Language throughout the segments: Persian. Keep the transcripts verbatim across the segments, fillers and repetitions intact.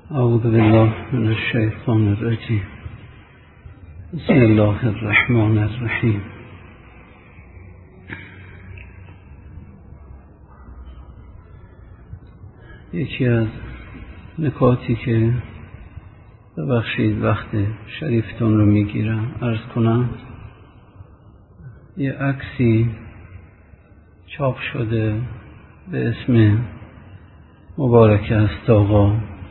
اعوذ بالله من الشیطان الرجیم. بسم الله الرحمن الرحیم. یکی از نکاتی که ببخشید وقت شریفتون رو میگیرم عرض کنم، یه عکسی چاپ شده به اسم مبارک است آقا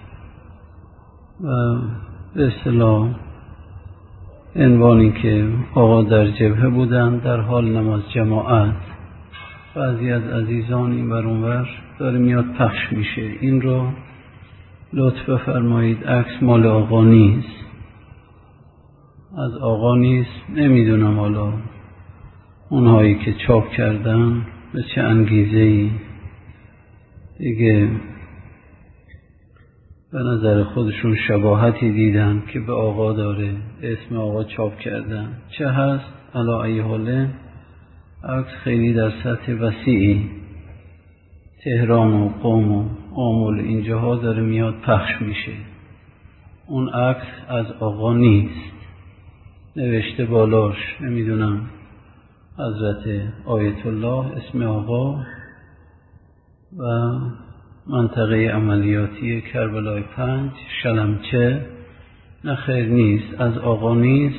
و به اصطلاح عنوانی که آقا در جبهه بودن در حال نماز جماعت. بعضی از عزیزان این ور اون ور داره میاد پخش میشه، این رو لطف بفرمایید. عکس مال آقا نیست، از آقا نیست. نمیدونم حالا اونهایی که چاپ کردن به چه انگیزه‌ای دیگه به نظر خودشون شباهتی دیدن که به آقا داره، اسم آقا چاپ کردن. چه هست علی ای حال عکس خیلی در سطح وسیعی تهران و قم و آمل اینجاها داره میاد پخش میشه. اون عکس از آقا نیست، نوشته بالاش نمیدونم حضرت آیت الله اسم آقا و منطقه عملیاتی کربلای پنج شلمچه. نه خیر نیست، از آقا نیست.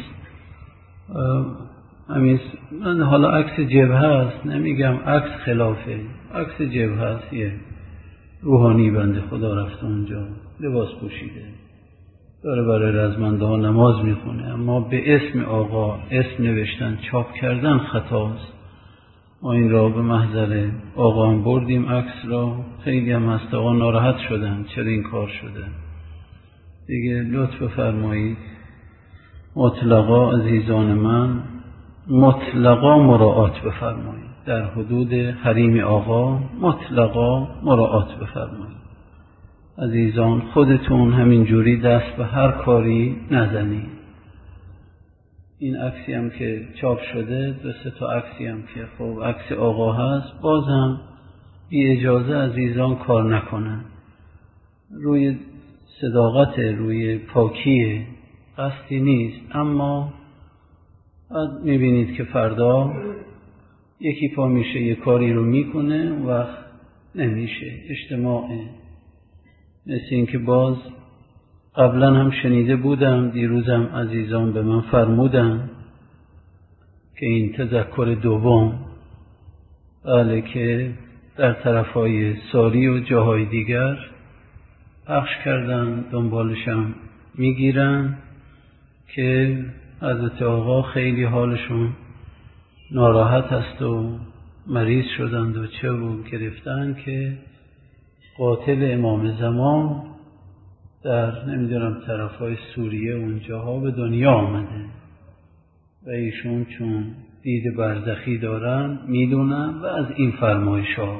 همین من حالا عکس جبهه هست، نمیگم عکس خلافه، عکس جبهه هست. یه روحانی بنده خدا رفته اونجا لباس پوشیده داره برای رزمنده ها نماز میخونه، اما به اسم آقا اسم نوشتن چاپ کردن خطاست. ما این را به محضر آقا هم بردیم، عکس را. خیلی هم هست آقا ناراحت شدن چرا این کار شده دیگه. لطف فرمایید مطلقا عزیزان من، مطلقا مراعات بفرمایید در حدود حریم آقا، مطلقا مراعات بفرمایید عزیزان. خودتون همین جوری دست به هر کاری نزنید. این عکسی هم که چاپ شده، دو سه تا عکسی هم که خب عکس آقا هست، باز هم بی اجازه عزیزان کار نکنن. روی صداقت، روی پاکی قصدی نیست، اما میبینید که فردا یکی پا میشه یه کاری رو میکنه و وقت نمیشه. اجتماعه. مثل این که باز قبلا هم شنیده بودم، دیروزم عزیزان به من فرمودن که این تذکر دوم بله که در طرفهای ساری و جاهای دیگر پخش کردن، دنبالشم میگیرن که حضرت آقا خیلی حالشون ناراحت است و مریض شدند و چه و گرفتن که قاتل امام زمان در نمیدونم طرفای سوریه اونجاها به دنیا آمده و ایشون چون دید برزخی دارن میدونن و از این فرمایشات.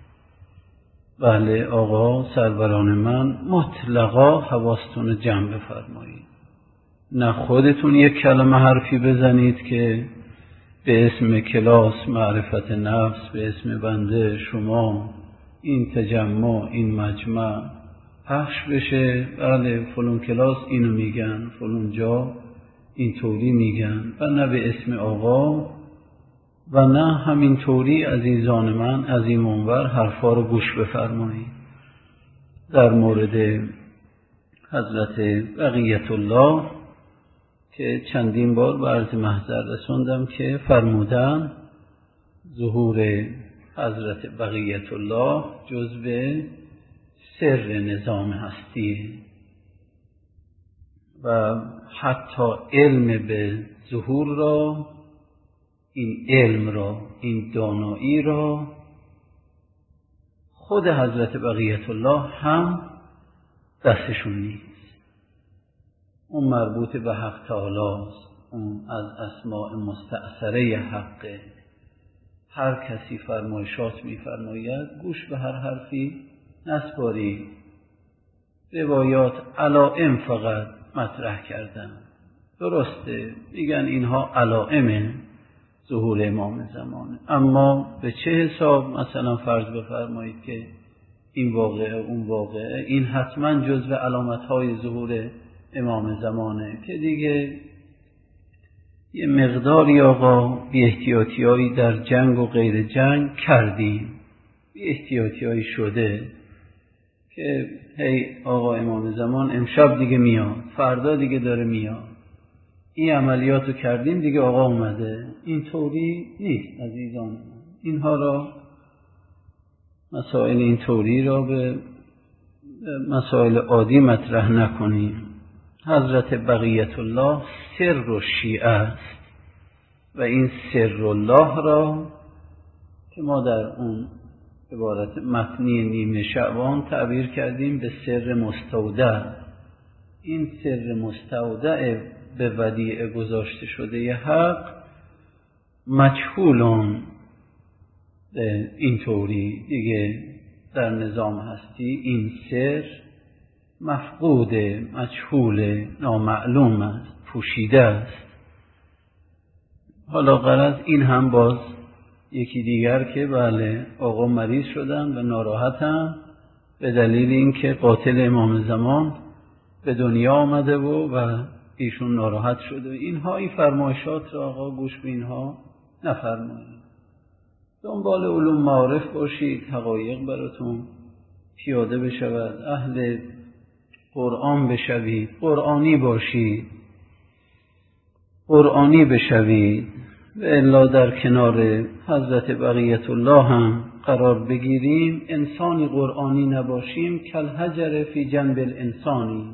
بله آقا سروران من، مطلقا حواستون جمع بفرمایید. نه خودتون یک کلمه حرفی بزنید که به اسم کلاس معرفت نفس، به اسم بنده شما این تجمع این مجمع پخش بشه. بله فلان کلاس اینو میگن، فلان جا این طوری میگن، و نه به اسم آقا و نه همین طوری عزیزان من از این منبر حرفا رو گوش بفرمایید. در مورد حضرت بقیت الله که چندین بار به عرض محضر رسوندم که فرمودن ظهور حضرت بقیت الله جزو سر نظام هستی و حتی علم به ظهور را، این علم را، این دانایی را خود حضرت بقیت الله هم دستشون نیست. اون مربوط به حق تعالی است، اون از اسماء مستأثره حقه. هر کسی فرمایشات می‌فرماید گوش به هر حرفی نسپاری. روایات علائم فقط مطرح کردن، درسته میگن اینها علائم ظهور امام زمانه، اما به چه حساب مثلا فرض بفرمایید که این واقعه اون واقعه، این حتما جزو علامت‌های ظهور امام زمانه که دیگه یه مقداری آقا بی احتیاطی‌هایی در جنگ و غیر جنگ کردیم، بی احتیاطی‌هایی شده که هی آقا امام زمان امشب دیگه میاد، فردا دیگه داره میاد، این عملیاتو کردیم دیگه آقا اومده. این طوری نیست عزیزان. اینها را مسائل این طوری را به مسائل عادی مطرح نکنیم. حضرت بقیت الله سر و شیعه است و این سر الله را که ما در اون عبارت متنی نیمه شعبان تعبیر کردیم به سر مستودع، این سر مستودع به ودیعه گذاشته شده ی حق مجهولون این طوری دیگه در نظام هستی این سر مفقود، مجهول، نامعلوم است، پوشیده است. حالا غرض این هم باز یکی دیگر که بله آقا مریض شدن و ناراحتن به دلیل اینکه قاتل امام زمان به دنیا آمده و و ایشون ناراحت شده. اینها این فرمایشات را آقا گوش به اینها نفرمایید. دنبال علوم معارف باشید، حقایق براتون پیاده بشود، اهل قرآن بشوید، قرآنی باشید، قرآنی بشوید و الا در کنار حضرت بقیت الله هم قرار بگیریم. انسانی قرآنی نباشیم کالحجر فی جنب الانسانی.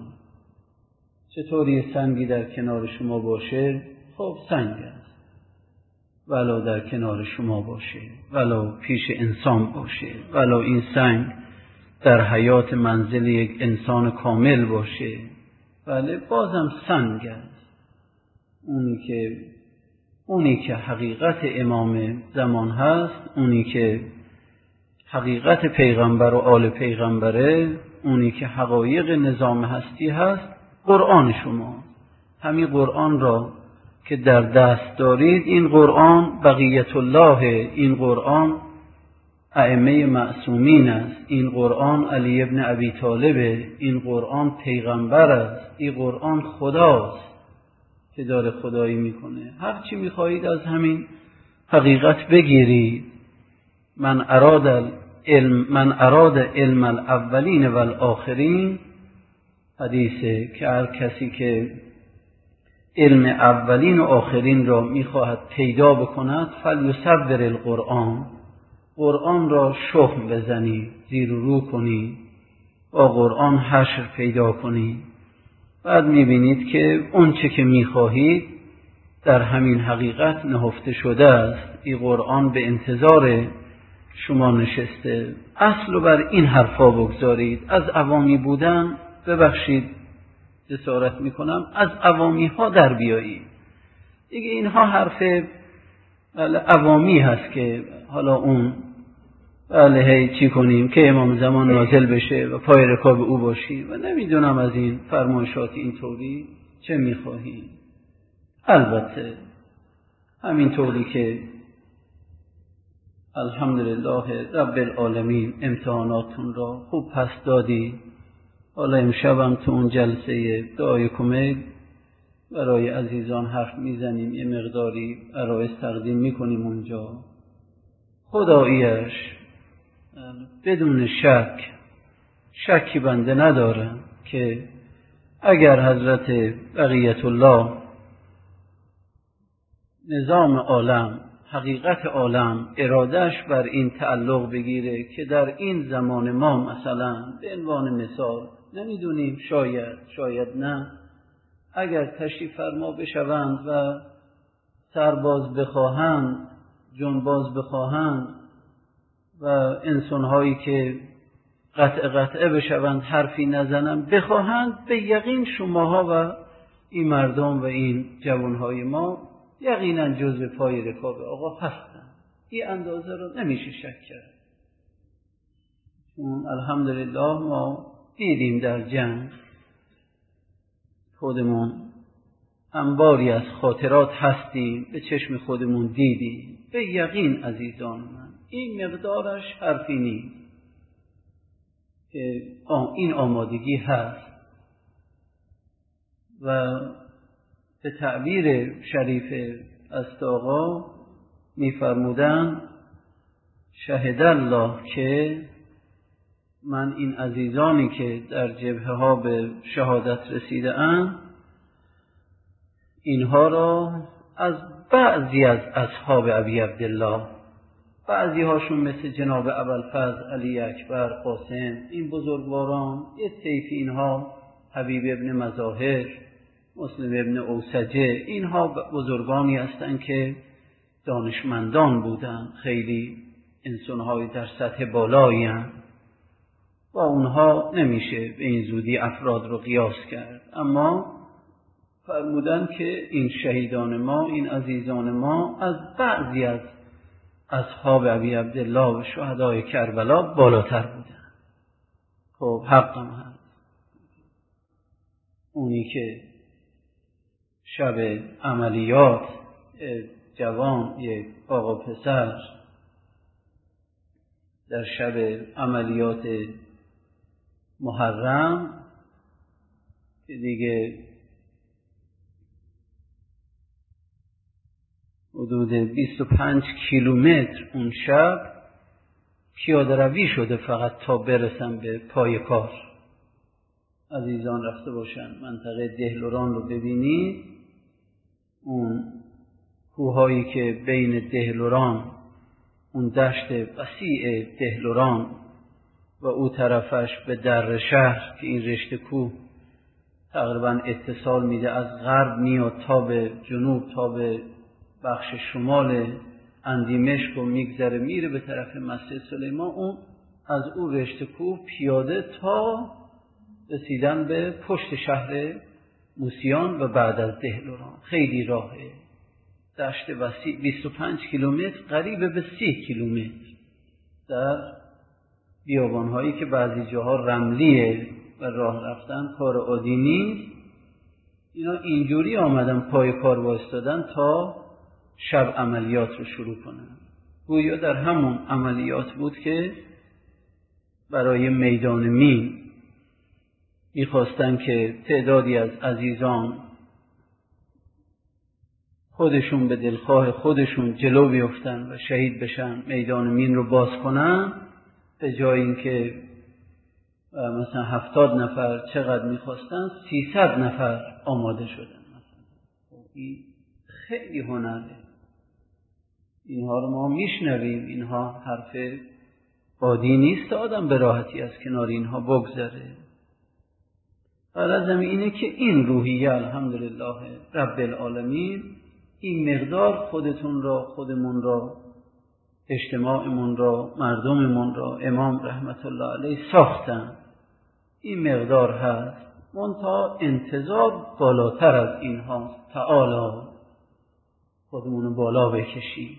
چطوری سنگی در کنار شما باشه؟ خب سنگ است، ولو در کنار شما باشه، ولو پیش انسان باشه، ولو این سنگ در حیات منزل یک انسان کامل باشه، بله بازم سنگ است. اونی که اونی که حقیقت امام زمان هست، اونی که حقیقت پیغمبر و آل پیغمبره، اونی که حقایق نظام هستی هست، قرآن شما. همین قرآن را که در دست دارید، این قرآن بقیت الله، این قرآن ائمه معصومین است، این قرآن علی ابن ابی طالب، این قرآن پیغمبر است، این قرآن خداست که داره خدایی میکنه. هر چی میخواهید از همین حقیقت بگیرید. من اراد علم من اراد علم الاولین و الاخرین، حدیثه که هر کسی که علم اولین و آخرین را میخواهد پیدا بکند فلیصور القرآن، قرآن را شخم بزنید، زیر و رو کنید، با قرآن حشر پیدا کنید. بعد میبینید که اون چه که میخواهید در همین حقیقت نهفته شده است. این قرآن به انتظار شما نشسته. اصل رو بر این حرفا بگذارید. از عوامی بودن، ببخشید جسارت میکنم، از عوامی ها در بیایید. دیگه اینها حرف عوامی هست که حالا اون بله هی چی کنیم که امام زمان نازل بشه و پای رکاب او باشیم و نمیدونم از این فرمایشات اینطوری چه میخواهیم. البته همینطوری که الحمدلله رب العالمین امتحاناتون را خوب پس دادی. حالا امشبم تو اون جلسه دعای کمیل برای عزیزان حرف میزنیم، یه مقداری عرایض تقدیم میکنیم اونجا. خداییش بدون شک، شکی بنده ندارم که اگر حضرت بقیت الله نظام عالم، حقیقت عالم ارادهش بر این تعلق بگیره که در این زمان ما مثلا به عنوان مثال نمیدونیم، شاید شاید نه، اگر تشریف فرما بشوند و سرباز بخواهند، جنباز بخواهند و انسانهایی که قطع قطعه بشوند حرفی نزنند بخواهند، به یقین شماها و این مردم و این جوانهای ما یقینا جزو پای رکاب آقا هستند. این اندازه رو نمیشه شک کرد. چون الحمدلله ما دیدیم در جنگ، خودمون انباری از خاطرات هستیم، به چشم خودمون دیدیم. به یقین عزیزان من این مقدارش حرفی نیست. که این آمادگی هست و به تعبیر شریف است آقا می‌فرمودند شهد الله که من این عزیزانی که در جبهه ها به شهادت رسیده اند اینها را از بعضی از اصحاب ابی عبدالله، بعضی هاشون مثل جناب ابوالفضل علی اکبر قاسم، این بزرگواران، یه طیفی اینها حبیب ابن مظاهر، مسلم ابن اوسجه، اینها بزرگانی هستند که دانشمندان بودند، خیلی انسان‌های در سطح بالایی هستند. با اونها نمیشه به این زودی افراد رو قیاس کرد، اما فرمودن که این شهیدان ما، این عزیزان ما از بعضی از اصحاب ابی عبدالله و شهدای کربلا بالاتر بودن. خب حقم هست اونی که شب عملیات جوان یک آقا پسر در شب عملیات محرم که دیگه حدود بیست و پنج کیلومتر اون شب پیاده روی شده فقط تا برسن به پای کار. عزیزان رفته باشن منطقه دهلوران رو ببینید، اون کوههایی که بین دهلوران، اون دشت وسیع دهلوران و او طرفش به در شهر که این رشته کوه تقریبا اتصال میده، از غرب میاد تا به جنوب، تا به بخش شمال اندیمشک و میگذره میره به طرف مسجد سلیمان. اون از اون رشته کوه پیاده تا رسیدن به پشت شهر موسیان و بعد از دهلوران خیلی راهه، دشت وسیع، بیست و پنج کیلومتر، قریب به سی کیلومتر در بیابان‌هایی که بعضی جاها رملیه و راه رفتن کار عادی نیست. اینا اینجوری آمدن پای کار وایستادن تا شب عملیات رو شروع کنن. گویا در همون عملیات بود که برای میدان مین میخواستن که تعدادی از عزیزان خودشون به دلخواه خودشون جلو بیفتن و شهید بشن، میدان مین رو باز کنن، به جای اینکه مثلا هفتاد نفر چقدر میخواستن سیصد نفر آماده شدن. مثلا این خیلی هنره، اینها رو ما میشنویم، اینها حرف عادی نیست، آدم به راحتی از کنار اینها بگذره. غرضم اینه که این روحیه الحمدلله رب العالمین این مقدار خودتون را، خودمون را، اجتماعمون را، مردممون را امام رحمت الله علیه ساختن. این مقدار هست، منتها انتظار بالاتر از این هاست. تعالی خودمون بالا بکشی.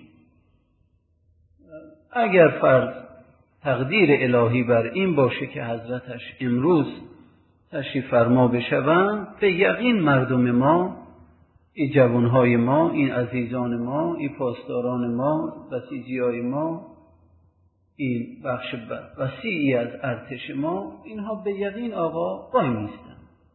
اگر فرض تقدیر الهی بر این باشه که حضرتش امروز تشریف فرما بشوند، به یقین مردم ما، این جوانهای ما، این عزیزان ما، این پاسداران ما، بسیجیای ما، این بخش وسیعی از ارتش ما، اینها به یقین آقا وای میستن.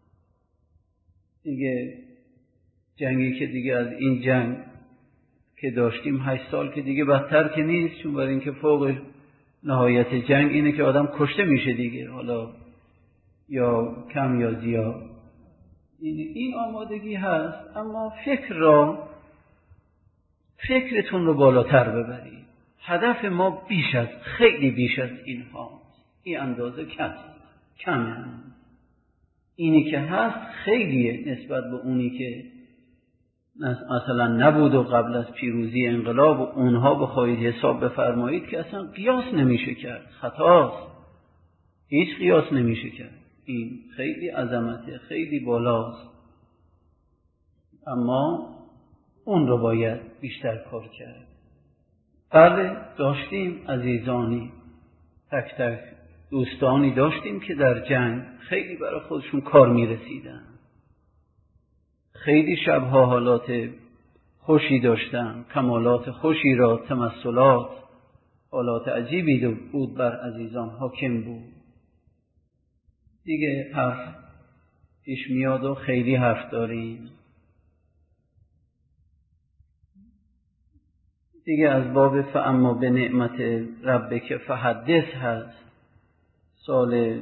دیگه جنگی که دیگه از این جنگ که داشتیم هشت سال که دیگه بدتر که نیست، چون برای اینکه فوق نهایت جنگ اینه که آدم کشته میشه دیگه، حالا یا کم یا زیاد. این, این آمادگی هست، اما فکر را فکرتون رو بالاتر ببرید. هدف ما بیش از، خیلی بیش از این هاست. این اندازه کم کمه. اینی که هست خیلیه نسبت به اونی که مثلا نبود و قبل از پیروزی انقلاب و اونها بخواهید حساب بفرمایید که اصلا قیاس نمیشه کرد. خطاست، هیچ قیاس نمیشه کرد. این خیلی عظمته، خیلی بالاست، اما اون رو باید بیشتر کار کرد. بله داشتیم عزیزانی، تک تک دوستانی داشتیم که در جنگ خیلی برای خودشون کار میرسیدن، خیلی شبها حالات خوشی داشتن، کمالات خوشی را، تمثلات، حالات عجیبی بود بر عزیزان حاکم بود. دیگه حرف پیش میاد و خیلی حرف داریم. دیگه از باب فاما به نعمت ربک فحدث هست. سال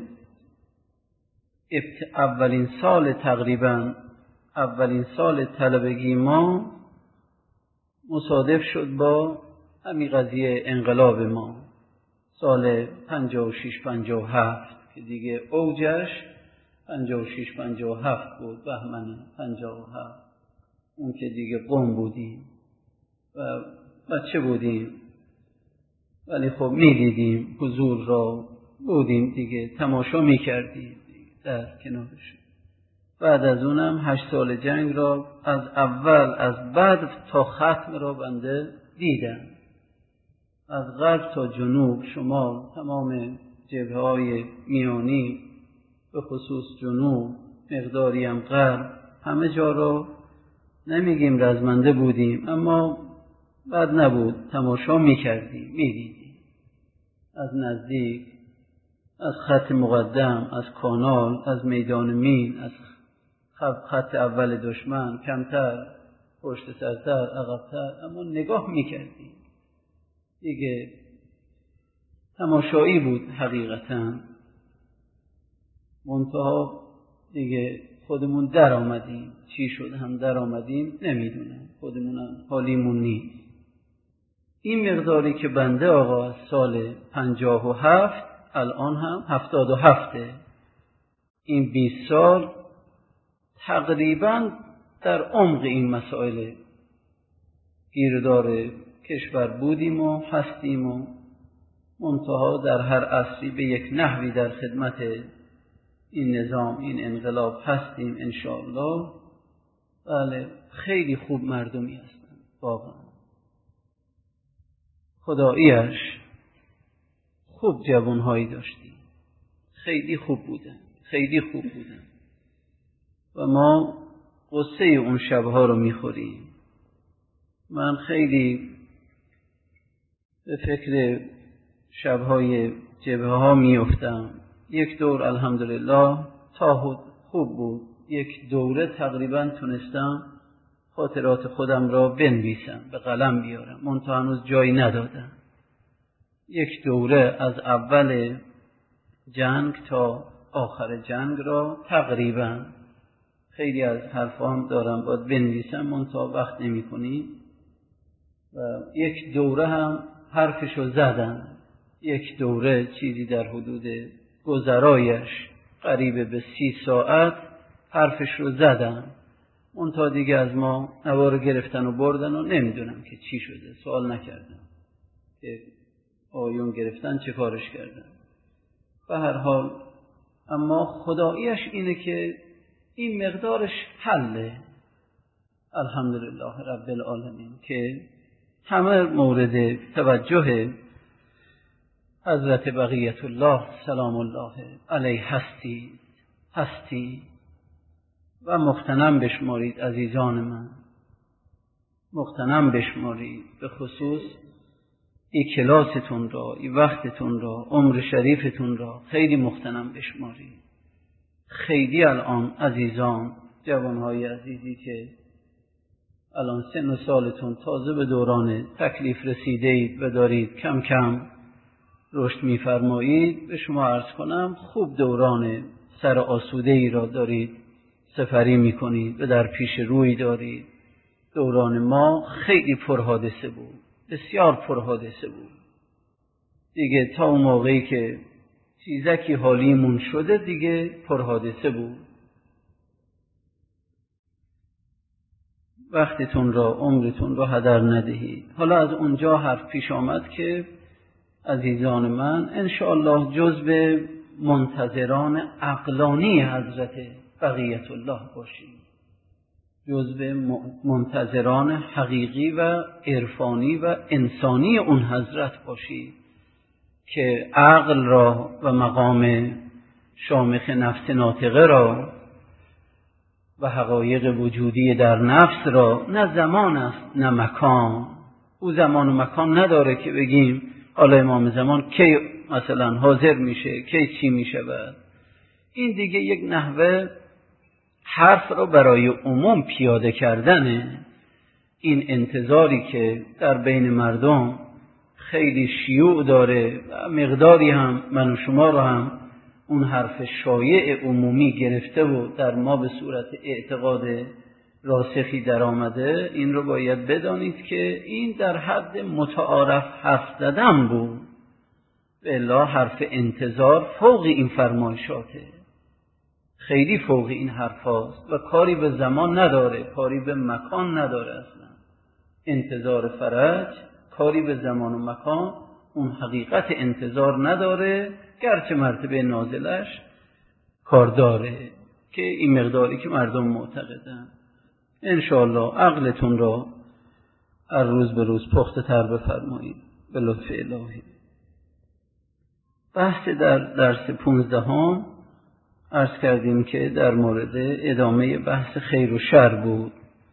اولین سال تقریبا اولین سال طلبگی ما مصادف شد با همین قضیه انقلاب ما، سال پنجاه و شش پنجاه و هفت که دیگه اوجش پنجاه و شش پنجاه و هفت بود، بهمن پنجاه و هفت. اون که دیگه قوم بودیم و بچه بودیم، ولی خب میدیدیم حضور را، بودیم دیگه، تماشا میکردیم در کنارش. بعد از اونم هشت سال جنگ را از اول از بعد تا ختم را بنده دیدم، از غرب تا جنوب، شمال، تمام جبهه‌های میانی، به خصوص جنوب، مقداری هم غرب، همه جا را نمیگیم رزمنده بودیم، اما بد نبود، تماشا میکردیم، میدیدیم از نزدیک، از خط مقدم، از کانال، از میدان مین، از خط اول دشمن، کمتر، پشت سرتر، عقبتر، اما نگاه میکردیم دیگه. تماشایی بود حقیقتا. منتها دیگه خودمون در آمدیم، چی شد هم در آمدیم نمیدونم، خودمون هم حالیمون نیست. این مقداری که بنده آقا از سال پنجاه و هفت الان هم هفتاد و هفته، این بیست سال تقریبا در عمق این مسائل گیردار کشور بودیم و هستیم و منتها در هر عصری به یک نحوی در خدمت این نظام، این انقلاب هستیم انشاءالله. بله، خیلی خوب مردمی هستن واقعا، خداییش خوب جوانهایی داشتیم، خیلی خوب بودن، خیلی خوب بودن و ما قصه اون شبها رو میخوریم. من خیلی به فکر شبهای جبهه ها میافتم. یک دور الحمدلله تا خوب بود، یک دوره تقریبا تونستم خاطرات خودم را بنویسم، به قلم بیارم، منتها هنوز جایی ندادم. یک دوره از اول جنگ تا آخر جنگ را تقریبا، خیلی از حرفام دارم باید بنویسم منتها وقت نمی کنی. و یک دوره هم حرفشو زدم، یک دوره چیزی در حدود گذرایش قریب به سی ساعت حرفش رو زدم، منتها دیگه از ما نوار گرفتن و بردن و نمیدونم که چی شده، سوال نکردم که آیون گرفتن چه کارش کردن. به هر حال اما خداییش اینه که این مقدارش حله، الحمدلله رب العالمین، که همه مورد توجه حضرت بقیت الله سلام الله علیه هستی هستی و مغتنم بشمارید عزیزان من، مغتنم بشمارید، به خصوص این کلاستون را، این وقتتون را، عمر شریفتون را خیلی مغتنم بشمارید. خیلی الان عزیزان، جوانهای عزیزی که الان سن و سالتون تازه به دوران تکلیف رسیده اید و دارید کم کم رشد می‌فرمایید، به شما عرض کنم خوب دوران سر آسوده ای را دارید سپری می‌کنید و در پیش روی دارید. دوران ما خیلی پرحادثه بود، بسیار پرحادثه بود دیگه. تا اون موقعی که چیزکی حالیمون شده دیگه پرحادثه بود. وقتتون را، عمرتون را هدر ندهید. حالا از اونجا حرف پیش آمد که عزیزان من انشاءالله جزو منتظران عقلانی حضرت بقیت الله باشید، جزو منتظران حقیقی و عرفانی و انسانی اون حضرت باشید که عقل را و مقام شامخ نفس ناطقه را و حقایق وجودی در نفس را، نه زمان است نه مکان. او زمان و مکان نداره که بگیم حالا امام زمان کی مثلا حاضر میشه، کی چی میشه. این دیگه یک نحوه حرف رو برای عموم پیاده کردنه. این انتظاری که در بین مردم خیلی شیوع داره و مقداری هم من و شما رو هم اون حرف شایع عمومی گرفته و در ما به صورت اعتقاد راسخی در آمده، این رو باید بدانید که این در حد متعارف حرف زدن بود. الا حرف انتظار فوق این فرمایشاته، خیلی فوق این حرف هاست و کاری به زمان نداره، کاری به مکان نداره. اصلا انتظار فرج کاری به زمان و مکان، اون حقیقت انتظار نداره، گرچه مرتبه نازلش کار داره که این مقداری که مردم معتقدن. انشاءالله عقلتون را هر روز به روز پخته تر بفرمایید به لطف الهی. بحث در درس پونزدهم عرض کردیم که در مورد ادامه بحث خیر و شر بود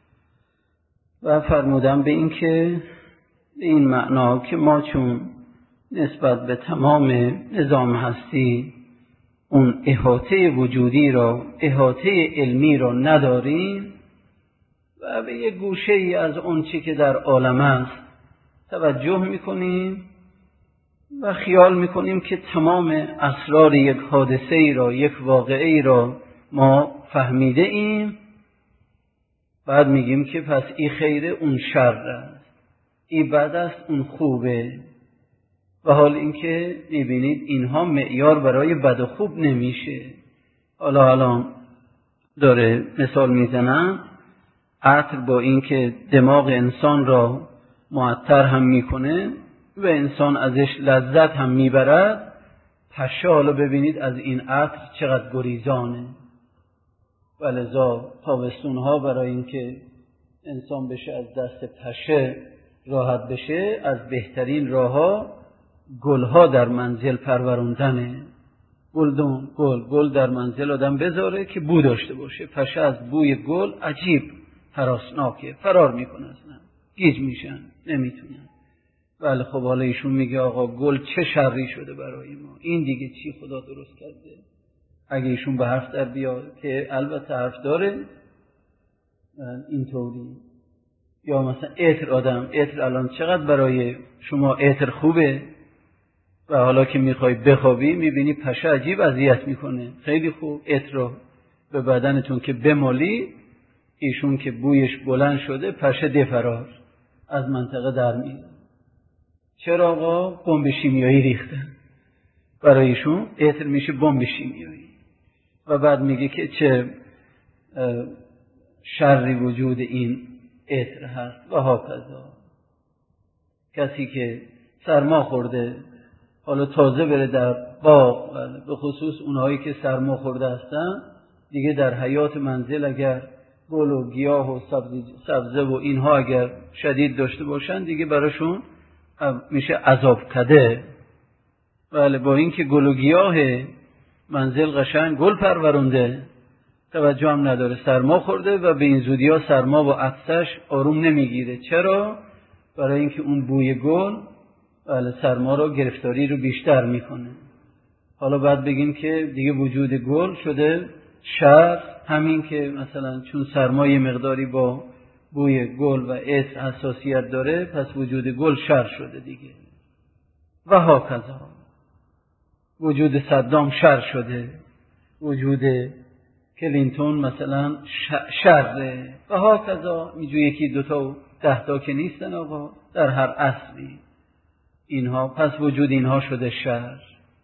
و فرمودم به این که به این معنا که ما چون نسبت به تمام نظام هستی اون احاطه وجودی را، احاطه علمی را نداریم و به یک گوشه ای از اون چی که در عالم است توجه میکنیم و خیال میکنیم که تمام اسرار یک حادثه ای را، یک واقعه ای را ما فهمیده ایم. بعد میگیم که پس این خیره اون شر است، این بد است اون خوبه. و حال اینکه میبینید اینها معیار برای بد و خوب نمیشه. حالا الان داره مثال میزنم، عطر با اینکه دماغ انسان را معطر هم میکنه و انسان ازش لذت هم میبرد، پشه حالا ببینید از این عطر چقدر گریزانه. ولذا تابستونها برای اینکه انسان بشه از دست پشه راحت بشه، از بهترین راهها گلها در منزل پروروندنه. گلدون گل گل در منزل آدم بذاره که بو داشته باشه. پشه از بوی گل عجیب هراسناکه، فرار میکنه، اصلا گیج میشن، نمیتونن. بله خب حالا ایشون میگه آقا گل چه شری شده برای ما، این دیگه چی خدا درست کرده؟ اگه ایشون به حرف در بیاد که البته حرف داره اینطوری. یا مثلا عطر، آدم عطر الان چقدر برای شما عطر خوبه و حالا که میخوای بخوابی میبینی پشه عجیب اذیت میکنه. خیلی خوب عطر رو به بدنتون که بمالی، ایشون که بویش بلند شده پشه دفرار از منطقه در میاد. چرا آقا؟ بمب شیمیایی ریختن برای ایشون، عطر میشه بمب شیمیایی. و بعد میگه که چه شری وجود این عطر هست و هاکذا. کسی که سرما خورده حالا تازه بره در باغ، به خصوص اونهایی که سرما خورده هستن دیگه، در حیات منزل اگر گل و گیاه و سبزه و اینها اگر شدید داشته باشن دیگه براشون میشه عذاب کده. بله با اینکه گل و گیاه منزل قشنگ گل پرورونده، توجه هم نداره، سرما خورده و به این زودی ها سرما و عطسش آروم نمیگیره. چرا؟ برای اینکه اون بوی گل بله سرما رو، گرفتاری رو بیشتر میکنه. حالا بعد بگیم که دیگه وجود گل شده شر، همین که مثلا چون سرما یه مقداری با بوی گل و عطر حساسیت داره پس وجود گل شر شده دیگه. و هاکذا وجود صدام شر شده، وجود کلینتون مثلا شره و هاکذا. اینجور یکی دوتا و ده تا که نیستن آقا، در هر عصری اینها، پس وجود اینها شده شر.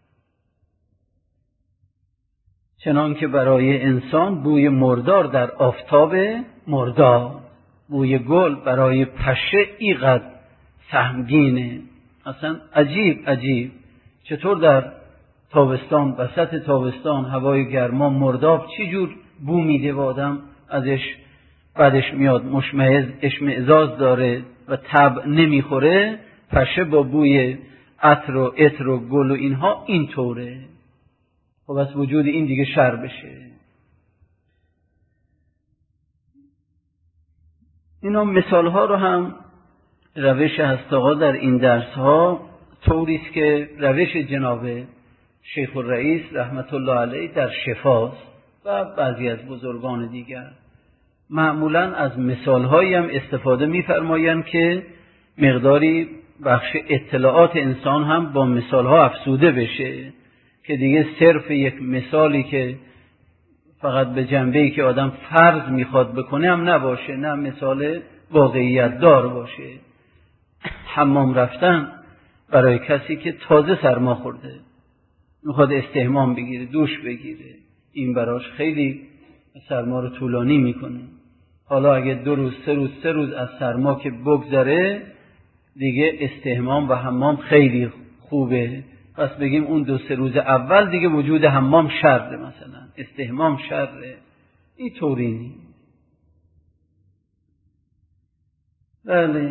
چنان که برای انسان بوی مردار در آفتاب مردار، بوی گل برای پشه اینقدر سهمگینه. اصلا عجیب عجیب چطور در تابستان، وسط تابستان هوای گرما مرداب چی جور بو میده و آدم ازش بعدش میاد مشمئز اشمئزاز داره و طبع نمیخوره. پشه با بوی عطر و عطر و گل و اینها اینطوره. خب از وجود این دیگه شر بشه. اینا مثال ها رو هم روش هست آقا در این درس ها طوریست که روش جناب شیخ الرئیس رحمت الله علیه در شفاست و بعضی از بزرگان دیگر معمولاً از مثال‌هایی هم استفاده می‌فرمایند که مقداری بخش اطلاعات انسان هم با مثال‌ها افزوده بشه، که دیگه صرف یک مثالی که فقط به جنبه‌ای که آدم فرض میخواد بکنه هم نباشه، نه مثال واقعیت دار باشه. حمام رفتن برای کسی که تازه سرما خورده میخواد استحمام بگیره، دوش بگیره، این براش خیلی سرما رو طولانی میکنه. حالا اگه دو روز سه روز سه روز از سرما که بگذره دیگه استحمام و حمام خیلی خوبه. پس بگیم اون دو سه روز اول دیگه وجود حمام شرطه، مثلا استحمام شرطه. این طوری نیست. بله،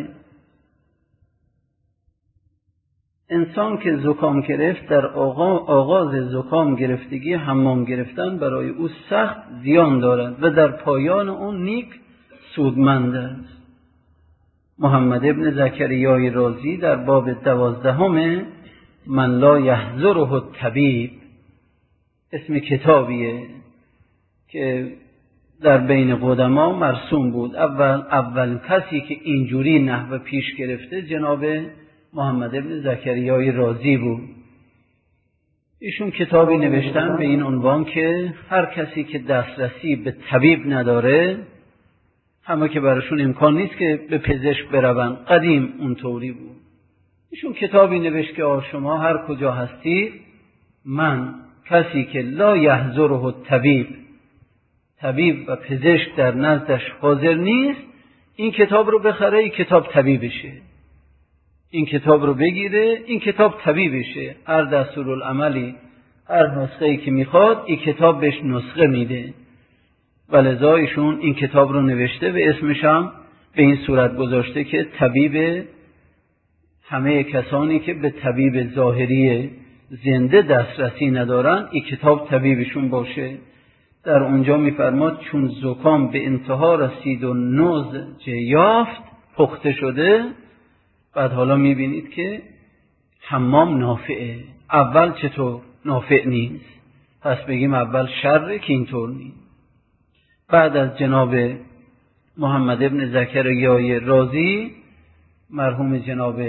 انسان که زکام گرفت در آغاز زکام گرفتگی حمام گرفتن برای او سخت زیان دارد و در پایان اون نیک سودمند است. محمد ابن زکریای رازی در باب دوازدهم من لا یحضره الطبیب، اسم کتابیه که در بین قدما مرسوم بود. اول اول کسی که اینجوری نحو پیش گرفته جناب محمد ابن زکریای رازی بود. ایشون کتابی نوشتن به این عنوان که هر کسی که دسترسی به طبیب نداره، همه که براشون امکان نیست که به پزشک برون، قدیم اونطوری بود. ایشون کتابی نوشت که آه شما هر کجا هستی، من کسی که لا یحضره الطبیب، طبیب و پزشک در نزدش حاضر نیست، این کتاب رو بخره، این کتاب طبیبشه. این کتاب رو بگیره، این کتاب طبیبشه. هر دستورالعملی، هر نسخه‌ای که میخواد، این کتاب بهش نسخه میده. ولذا ایشون این کتاب رو نوشته و اسمش هم به این صورت گذاشته که طبیب همه کسانی که به طبیب ظاهری زنده دسترسی ندارن، این کتاب طبیبشون باشه. در اونجا میفرماد چون زکام به انتها رسید و نوز یافت، پخته شده، بعد حالا میبینید که حمام نافعه. اول چطور؟ نافع نیست. پس بگیم اول شره که اینطور نیست. بعد از جناب محمد ابن زکریای رازی، مرحوم جناب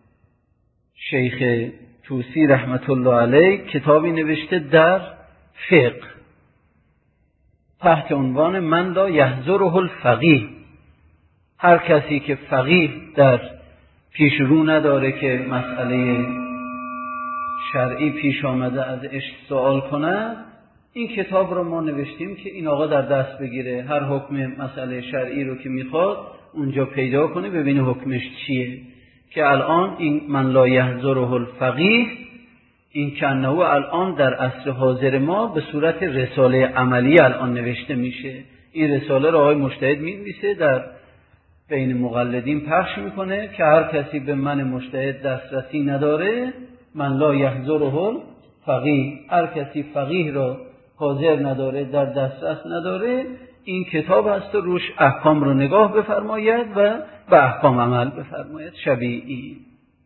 شیخ طوسی رحمت الله علیه کتابی نوشته در فقه تحت عنوان من لا یحضره الفقیه. هر کسی که فقیه در پیش رو نداره که مسئله شرعی پیش آمده از اش سوال کنه، این کتاب رو ما نوشتیم که این آقا در دست بگیره، هر حکم مسئله شرعی رو که میخواد اونجا پیدا کنه، ببینه حکمش چیه. که الان این من لا یحضره الفقیه، این کنه الان در عصر حاضر ما به صورت رساله عملی الان نوشته میشه. این رساله رو آقای مجتهد می‌نویسه، در بین مقلدین پخش میکنه که هر کسی به من مجتهد دسترسی نداره، من لا یحضره الفقیه، هر کسی فقیه را حاضر نداره، در دسترس نداره، این کتاب هست و روش احکام رو نگاه بفرماید و به احکام عمل بفرماید. شبیهی.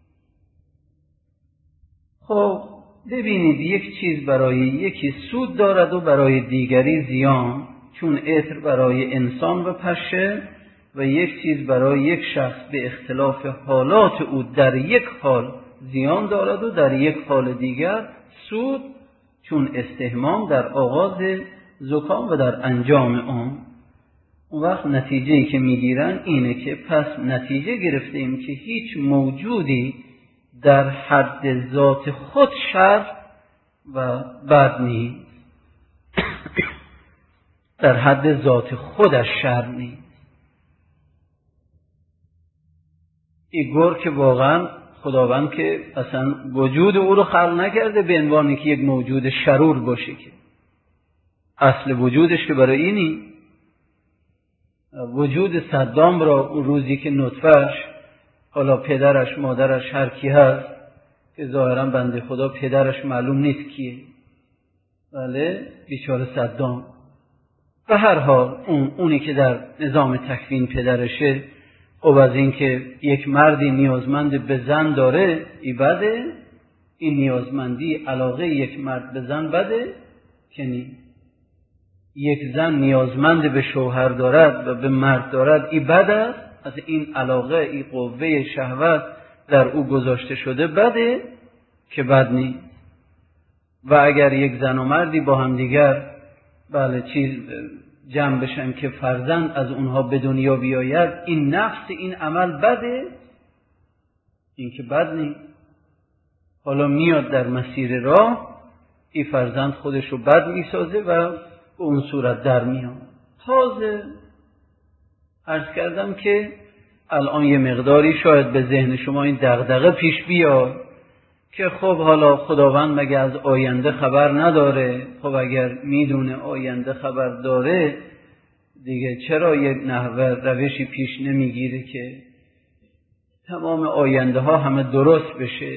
خب ببینید، یک چیز برای یکی سود دارد و برای دیگری زیان، چون عطر برای انسان و پشه، و یک چیز برای یک شخص به اختلاف حالات او در یک حال زیان دارد و در یک حال دیگر سود، چون استحمام در آغاز زکام و در انجام آن. اون وقت نتیجه‌ای که میگیرن اینه که پس نتیجه گرفتیم که هیچ موجودی در حد ذات خود شر و بد نیست. در حد ذات خودش شر نیست. این گور که واقعا خداوند که اصلا وجود او رو خلق نکرده به عنوان که یک موجود شرور باشه، که اصل وجودش که برای اینی. وجود صدام را اون روزی که نطفهش، حالا پدرش مادرش هر کی هست که ظاهرا بنده خدا پدرش معلوم نیست کیه، بله بیچاره صدام، به هر حال اون اونی که در نظام تکوین پدرشه، او از این که یک مردی نیازمند به زن داره ای بده، این نیازمندی علاقه یک مرد به زن بده که نی یک زن نیازمند به شوهر دارد و به مرد دارد این بد است، از این علاقه این قوه شهوت در او گذاشته شده بده که بد نیست. و اگر یک زن و مردی با هم دیگر بله چیز جمع بشن که فرزند از اونها به دنیا بیاید، این نفس این عمل بده، این که بد نیست. حالا میاد در مسیر راه این فرزند خودش رو بد میسازه و به اون صورت در میاد. تازه عرض کردم که الان یه مقداری شاید به ذهن شما این دغدغه پیش بیاد که خب حالا خداوند مگه از آینده خبر نداره؟ خب اگر میدونه آینده خبر داره دیگه چرا یک نحوه روشی پیش نمیگیره که تمام آینده ها همه درست بشه؟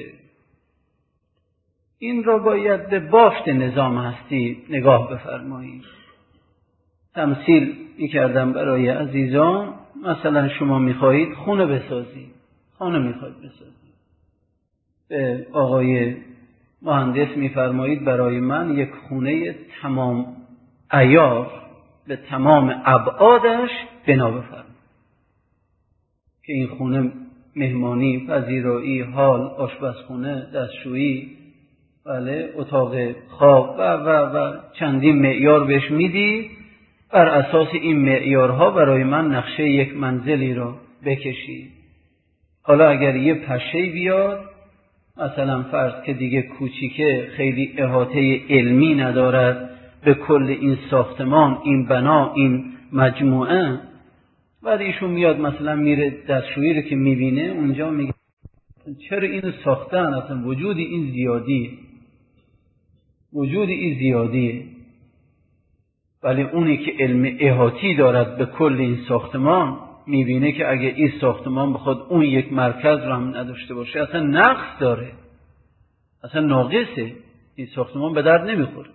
این را باید به بافت نظام هستی نگاه بفرمایید. تمثیل میکردم برای عزیزان، مثلا شما میخواهید خونه بسازید، خانه میخواهید بسازید، به آقای مهندس میفرمایید برای من یک خونه تمام عیار به تمام ابعادش بنا بفرمایید که این خونه مهمانی، پذیرایی، هال، آشپزخونه، دستشویی، بله اتاق خواب و و و چندین معیار بهش میدی. بر اساس این معیارها برای من نقشه یک منزلی را بکشید. حالا اگر یه پشه بیاد مثلا فرض که دیگه کوچیکه، خیلی احاطه علمی ندارد به کل این ساختمان، این بنا، این مجموعه، بعد ایشون میاد مثلا میره دستشویی رو که میبینه اونجا میگه چرا اینو ساختن؟ اصلا وجود این زیادیه، وجود این زیادیه. ولی اونی که علم احاطی دارد به کل این ساختمان میبینه که اگه این ساختمان بخواد اون یک مرکز رو هم نداشته باشه اصلا نقص داره، اصلا ناقصه، این ساختمان به درد نمیخوره.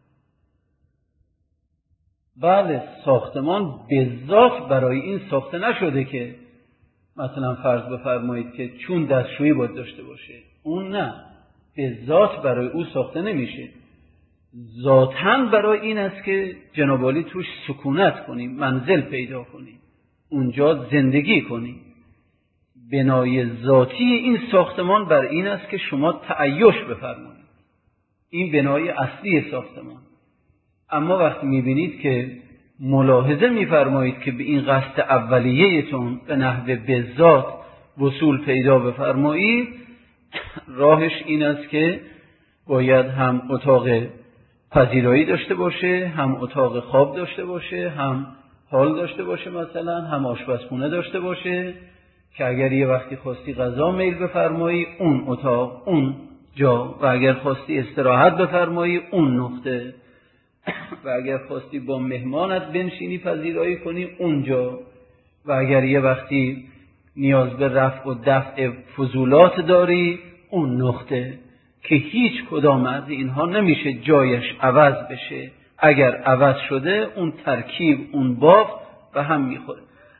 بله ساختمان به ذات برای این ساخته نشده که مثلا فرض بفرمایید که چون دستشویی باید داشته باشه، اون نه، به ذات برای او ساخته نمیشه. ذاتاً برای این است که جناب عالی توش سکونت کنیم، منزل پیدا کنیم، اونجا زندگی کنیم. بنای ذاتی این ساختمان بر این است که شما تعیش بفرمایید، این بنای اصلی ساختمان. اما وقتی میبینید که ملاحظه میفرمایید که به این قصد اولیه‌تون به نحو به ذات وصول پیدا بفرمایید، راهش این است که باید هم اتاق پذیرایی داشته باشه، هم اتاق خواب داشته باشه، هم هال داشته باشه، مثلا هم آشپزخونه داشته باشه که اگر یه وقتی خواستی غذا میل بفرمایی اون اتاق، اون جا، و اگر خواستی استراحت بفرمایی اون نقطه، و اگر خواستی با مهمانت بنشینی پذیرایی کنی اونجا، و اگر یه وقتی نیاز به رفع و دفع فضولات داری اون نقطه، که هیچ کدام از اینها نمیشه جایش عوض بشه. اگر عوض شده اون ترکیب، اون بافت به هم میخوره.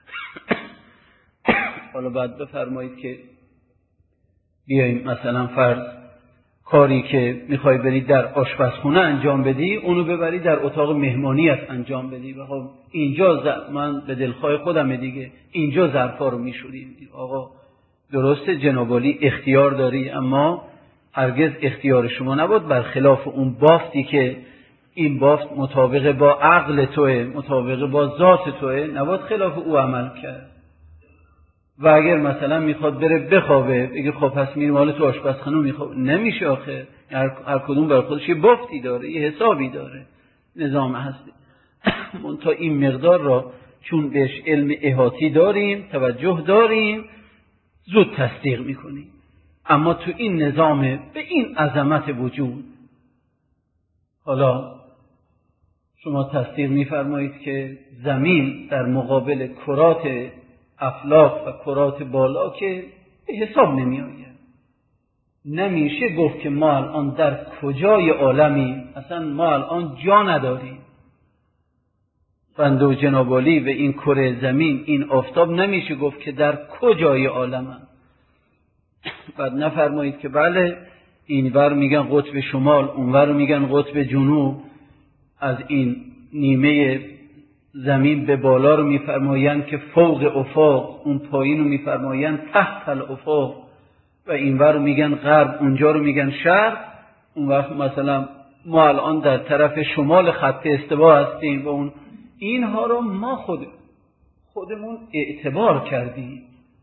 حالا بعد بفرمایید که بیاییم مثلا فرض کاری که میخوای بری در آشپزخونه انجام بدی اونو ببری در اتاق مهمانیت انجام بدی. و خب اینجا ز... من به دلخواه خودم دیگه اینجا ظرفا رو میشوریم. آقا درسته جناب عالی اختیار داری، اما هرگز اختیار شما نبود برخلاف اون بافتی که این بافت مطابق با عقل توه، مطابق با ذات توه، نباید خلاف او عمل کرد. و اگر مثلا میخواد بره بخوابه بگه خب پس میریم حالا تو آشپزخونه میخواب، نمیشه آخه. هر, هر کدوم برای خودش یه بافتی داره، یه حسابی داره، نظام هستی. منتها این مقدار را چون بهش علم احاطی داریم، توجه داریم، زود تصدیق میکنیم. اما تو این نظام به این عظمت وجود، حالا شما تصدیق میفرمایید که زمین در مقابل کرات افلاک و کرات بالا که به حساب نمی آید. نمیشه گفت که ما الان در کجای عالمی، اصلا ما الان جا نداریم. بنده و جناب عالی و این کره زمین، این آفتاب، نمیشه گفت که در کجای عالم. بعد نفرمایید که بله اینور میگن قطب شمال، اونور میگن قطب جنوب. از این نیمه زمین به بالا رو میفرمایند که فوق افق، اون پایین رو میفرمایند تحت الافق، و اینور رو میگن غرب، اونجا رو میگن شرق. اون وقت مثلا ما الان در طرف شمال خط استوا هستیم و اون اینها رو ما خود خودمون اعتبار کردیم.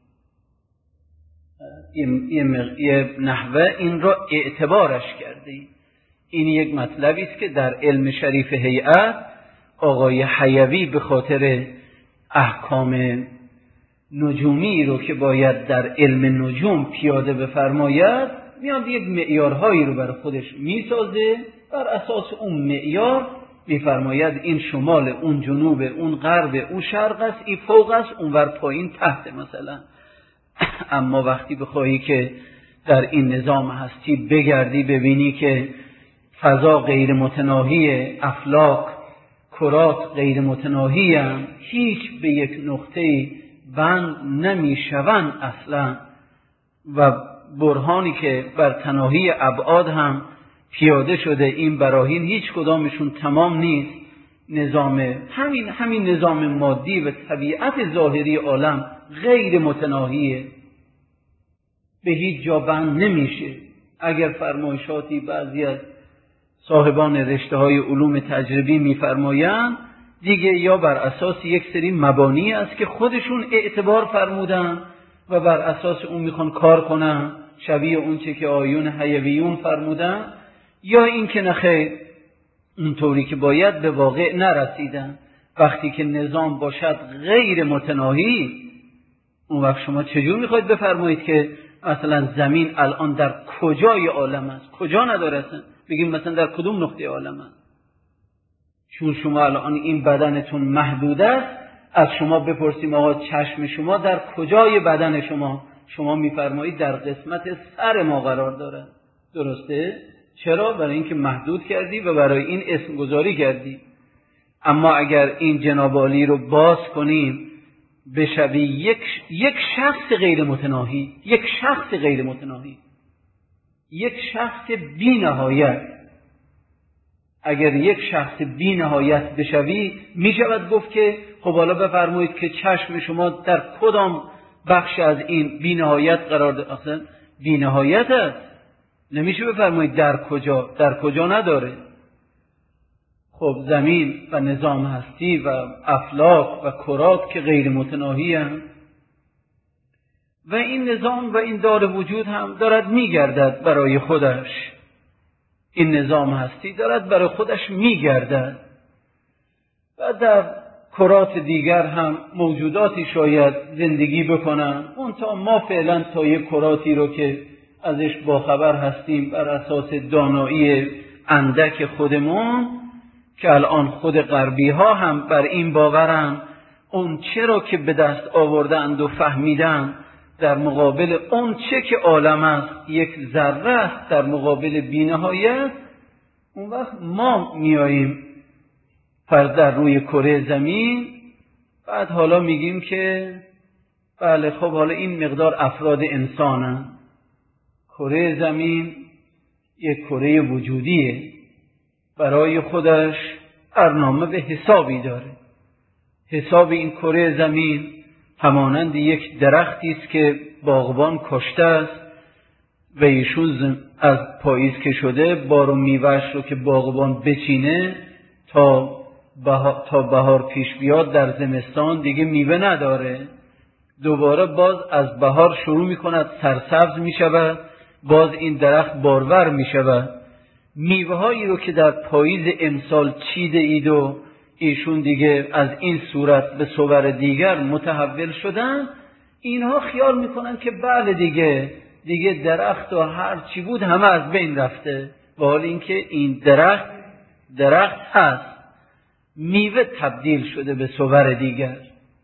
یه, یه نحوه این را اعتبارش کردیم. این یک مطلبی است که در علم شریف هیئت آقای حیوی به خاطر احکام نجومی رو که باید در علم نجوم پیاده بفرماید، میاد یک معیارهایی رو برای خودش میسازه، بر اساس اون معیار میفرماید این شمال، اون جنوب، اون غرب، اون شرق است، این فوق است، اونور پایین تحت مثلا. اما وقتی بخواهی که در این نظام هستی بگردی ببینی که فضا غیر متناهی، افلاک، کرات غیر متناهی هم، هیچ به یک نقطه بند نمی شوند اصلا، و برهانی که بر تناهی ابعاد هم پیاده شده، این براهین هیچ کدامشون تمام نیست. نظام همین همین نظام مادی و طبیعت ظاهری عالم غیر متناهیه، به هیچ جا بند نمیشه. اگر فرمایشاتی بعضی از صاحبان رشته های علوم تجربی میفرمایند، دیگه یا بر اساس یک سری مبانی است که خودشون اعتبار فرمودن و بر اساس اون میخوان کار کنن، شبیه اون چه که آیون حیویون فرمودن، یا این که نخیر اونطوری که باید به واقع نرسیدن. وقتی که نظام باشد غیر متناهی، اون وقت شما چجور میخواید بفرمایید که مثلا زمین الان در کجای عالم است؟ کجا نداره اصلا؟ بگیم مثلا در کدوم نقطه عالم است؟ چون شما الان این بدنتون محدود است، از شما بپرسیم آقا چشم شما در کجای بدن شما؟ شما میفرمایید در قسمت سر ما قرار داره. درسته؟ چرا؟ برای اینکه محدود کردی و برای این اسم گذاری کردی. اما اگر این جناب عالی رو باز کنیم بشوی یک یک شخص غیر متناهی، یک شخص غیر متناهی، یک شخص بی نهایت، اگر یک شخص بی نهایت بشوی، می شود گفت که خب حالا بفرمایید که چشم شما در کدام بخش از این بی نهایت قرار داره؟ اصلا بی نهایت است، نمیشه بفرمایید در کجا، در کجا نداره. خب زمین و نظام هستی و افلاک و کرات که غیر متناهی هم، و این نظام و این دار وجود هم دارد میگردد برای خودش. این نظام هستی دارد برای خودش میگردد و در کرات دیگر هم موجوداتی شاید زندگی بکنن. اون تا ما فعلا تا یک کراتی رو که ازش باخبر هستیم بر اساس دانایی اندک خودمون، که الان خود غربی ها هم بر این باورن، اون چرا که به دست آوردند و فهمیدن در مقابل اون چه که عالم است یک ذره است در مقابل بی‌نهایت، اون وقت ما میاییم فرض در روی کره زمین، بعد حالا میگیم که بله خب حالا این مقدار افراد انسانن. کره زمین یک کره وجودیه، برای خودش برنامه به حسابی داره. حساب این کره زمین همانند یک درختی است که باغبان کاشته است و ایشون از پاییز که شده بار و میوه‌اش رو که باغبان بچینه تا بهار, تا بهار پیش بیاد در زمستان دیگه میوه نداره، دوباره باز از بهار شروع میکند سرسبز میشود، باز این درخت بارور میشود. میوه هایی رو که در پاییز امسال چیده اید و ایشون دیگه از این صورت به صور دیگر متحول شدن، اینها خیال میکنن که بله دیگه دیگه درخت و هر چی بود همه از بین رفته، و حال اینکه این درخت درخت هست، میوه تبدیل شده به صور دیگر،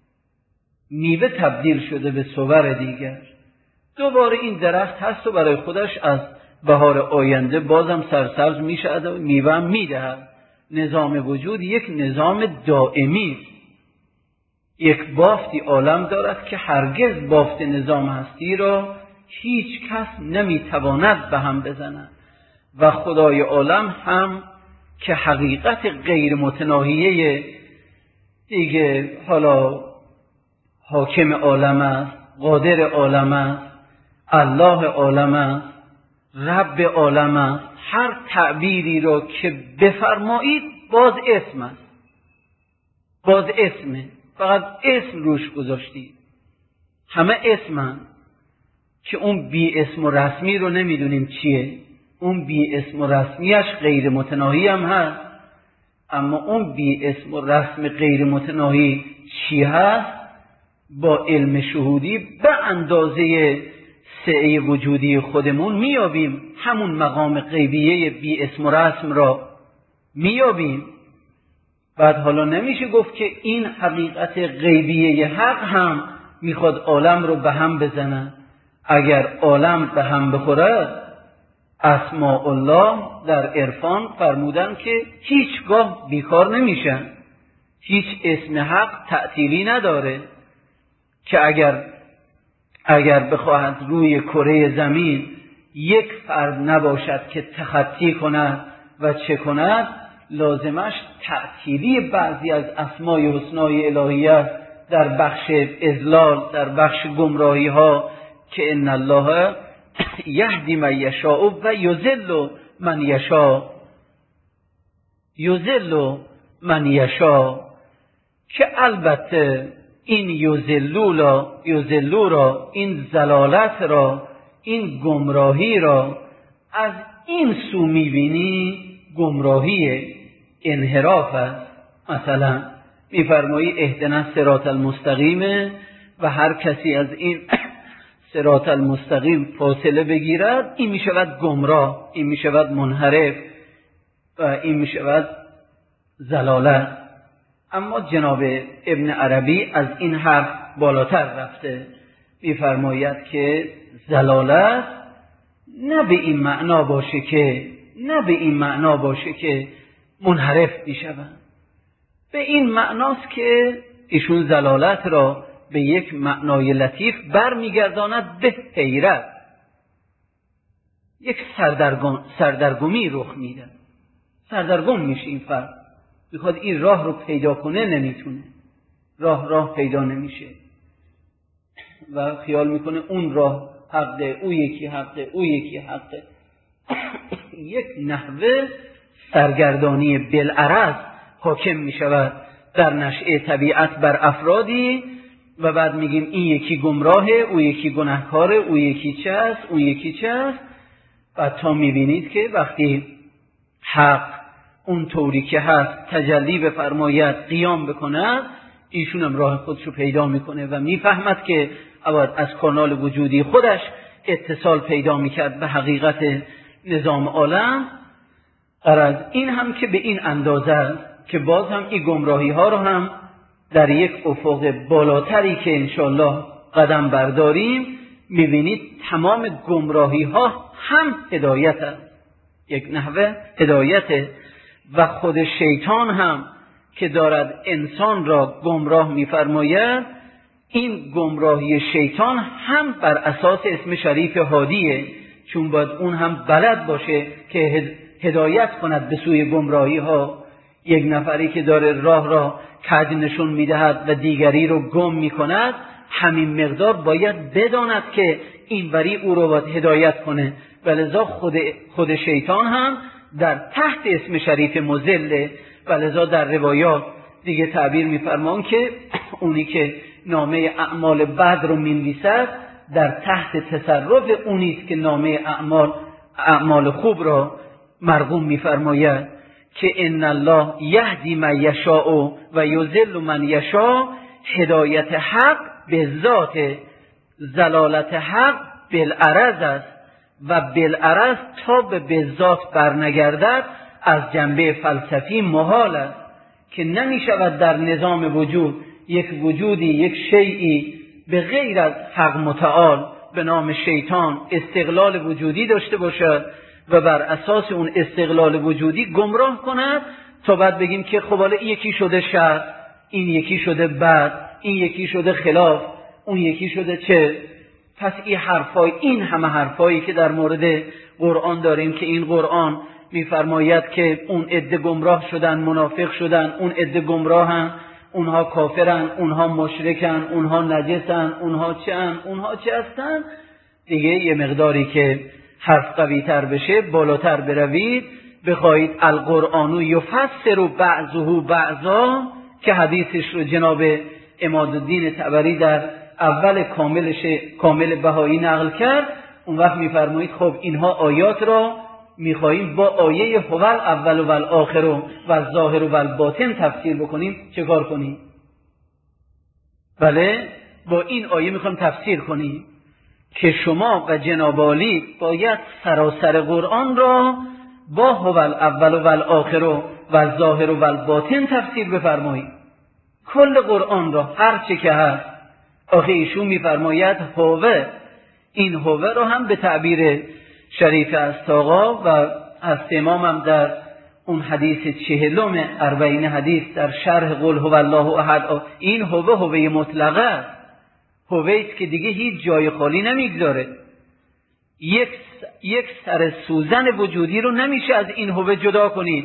میوه تبدیل شده به صور دیگر، دوباره این درخت هست و برای خودش از بهار آینده بازم سرسبز میشه و میوه هم میدهد. نظام وجود یک نظام دائمی، یک بافتی عالم دارد که هرگز بافت نظام هستی را هیچ کس نمیتواند به هم بزند و خدای عالم هم که حقیقت غیر متناهیه دیگه، حالا حاکم عالم است، قادر عالم است، الله عالم است، رب عالم است. هر تعبیری رو که بفرمایید باز اسم است، باز اسمه، فقط اسم روش گذاشتید. همه اسمن که اون بی اسم و رسمی رو نمیدونیم چیه. اون بی اسم و رسمیش غیر متناهی هم هست، اما اون بی اسم و رسم غیر متناهی چی هست با علم شهودی به اندازه سعه وجودی خودمون میابیم. همون مقام غیبیه بی اسم و رسم را میابیم. بعد حالا نمیشه گفت که این حقیقت غیبیه حق هم میخواد عالم رو به هم بزنه. اگر عالم به هم بخوره، اسماء الله در عرفان فرمودن که هیچگاه بیکار نمیشن. هیچ اسم حق تعطیلی نداره که اگر اگر بخواهد روی کره زمین یک فرد نباشد که تخطی کند و چه کند، لازمش تعطیلی بعضی از اسمای حسنای الهیه در بخش اضلال، در بخش گمراهی ها که ان الله یهدی من یشاء و یضل من یشاء، یضل من یشاء، که البته این یضلولا یضلو را، این ضلالت را، این گمراهی را از این سو میبینی گمراهی انحراف است. مثلا میفرمایی اهدنا الصراط المستقیم و هر کسی از این صراط المستقیم فاصله بگیرد، این میشود گمراه، این میشود منحرف و این میشود ضلالت. اما جناب ابن عربی از این حرف بالاتر رفته، میفرماید که ضلالت نه به این معنا باشه که نه به این معنا باشه که منحرف میشوند. به این معناست که ایشون ضلالت را به یک معنای لطیف برمیگرداند به حیرت. یک سردرگم سردرگمی رخ میده، سردرگم میشه این فرد، میخواد این راه رو پیدا کنه، نمیتونه، راه راه پیدا نمیشه و خیال میکنه اون راه حقه، او یکی حقه، او یکی حقه. یک نحوه سرگردانی بالعرض حاکم میشود در نشأه طبیعت بر افرادی و بعد میگیم این یکی گمراهه، او یکی گناهکاره، او یکی چه است، او یکی چه است. بعد تا میبینید که وقتی حق اون طوری که هست تجلی بفرماید، قیام بکند، ایشون هم راه خودشو پیدا میکنه و میفهمد که اول از کانال وجودی خودش اتصال پیدا میکرد به حقیقت نظام عالم. غرض این هم که به این اندازه که باز هم این گمراهی ها رو هم در یک افق بالاتری که انشالله قدم برداریم میبینید تمام گمراهی ها هم هدایت هست، یک نحوه هدایت. و خود شیطان هم که دارد انسان را گمراه میفرماید، این گمراهی شیطان هم بر اساس اسم شریف هادیه، چون باید اون هم بلد باشه که هدایت کند به سوی گمراهی ها. یک نفری که داره راه را کج نشون میدهد و دیگری رو گم میکند، همین مقدار باید بداند که این وری او رو باید هدایت کنه. ولذا خود, خود شیطان هم در تحت اسم شریف مضله، ولذا در روایات دیگه تعبیر میفرمان که اونی که نامه اعمال بد رو مینویسد در تحت تصرف اونیست که نامه اعمال اعمال خوب را مرقوم میفرماید که ان الله یهدی من یشاء و یضل من یشاء. هدایت حق به ذات، ضلالت حق بالعرض است و بالعرض تا به ذات برنگردد از جنبه فلسفی محال است که نمی شود در نظام وجود یک وجودی، یک شیئی به غیر از حق متعال به نام شیطان استقلال وجودی داشته باشد و بر اساس اون استقلال وجودی گمراه کند تا بعد بگیم که خب حالا یکی شده شر، این یکی شده بد، این یکی شده خلاف، اون یکی شده چه. پس این حرفای این همه حرفایی که در مورد قرآن داریم که این قرآن میفرماید که اون عده گمراه شدن، منافق شدن، اون عده گمراهن، اونها کافرن، اونها مشرکن، اونها نجسن، اونها چه ان، اونها چه هستن، دیگه یه مقداری که حرف قوی تر بشه، بالاتر بروید، بخواهید القرآن یفسر بعضه بعضا که حدیثش رو جناب عمادالدین طبری در اول کاملش کامل بهایی نقل کرد، اون وقت میفرمایید خب اینها آیات را میخواهیم با آیه هو الاول و الاخر و الظاهر و الباطن تفسیر بکنیم، چه کار کنیم؟ بله، با این آیه میخوایم تفسیر کنیم که شما و جناب عالی باید سراسر قرآن را با هو الاول و الاخر و الظاهر و الباطن تفسیر بفرمایید. کل قرآن را هر چه که هست. آخه ایشون میفرماید هوه، این هوه را هم به تعبیر شریف است آقا و از امام هم در اون حدیث چهلم اربعین حدیث در شرح قل هو الله احد، این هوه هوه مطلقه است، هوه است که دیگه هیچ جای خالی نمیگذاره. یک یک سر سوزن وجودی رو نمیشه از این هوه جدا کنید.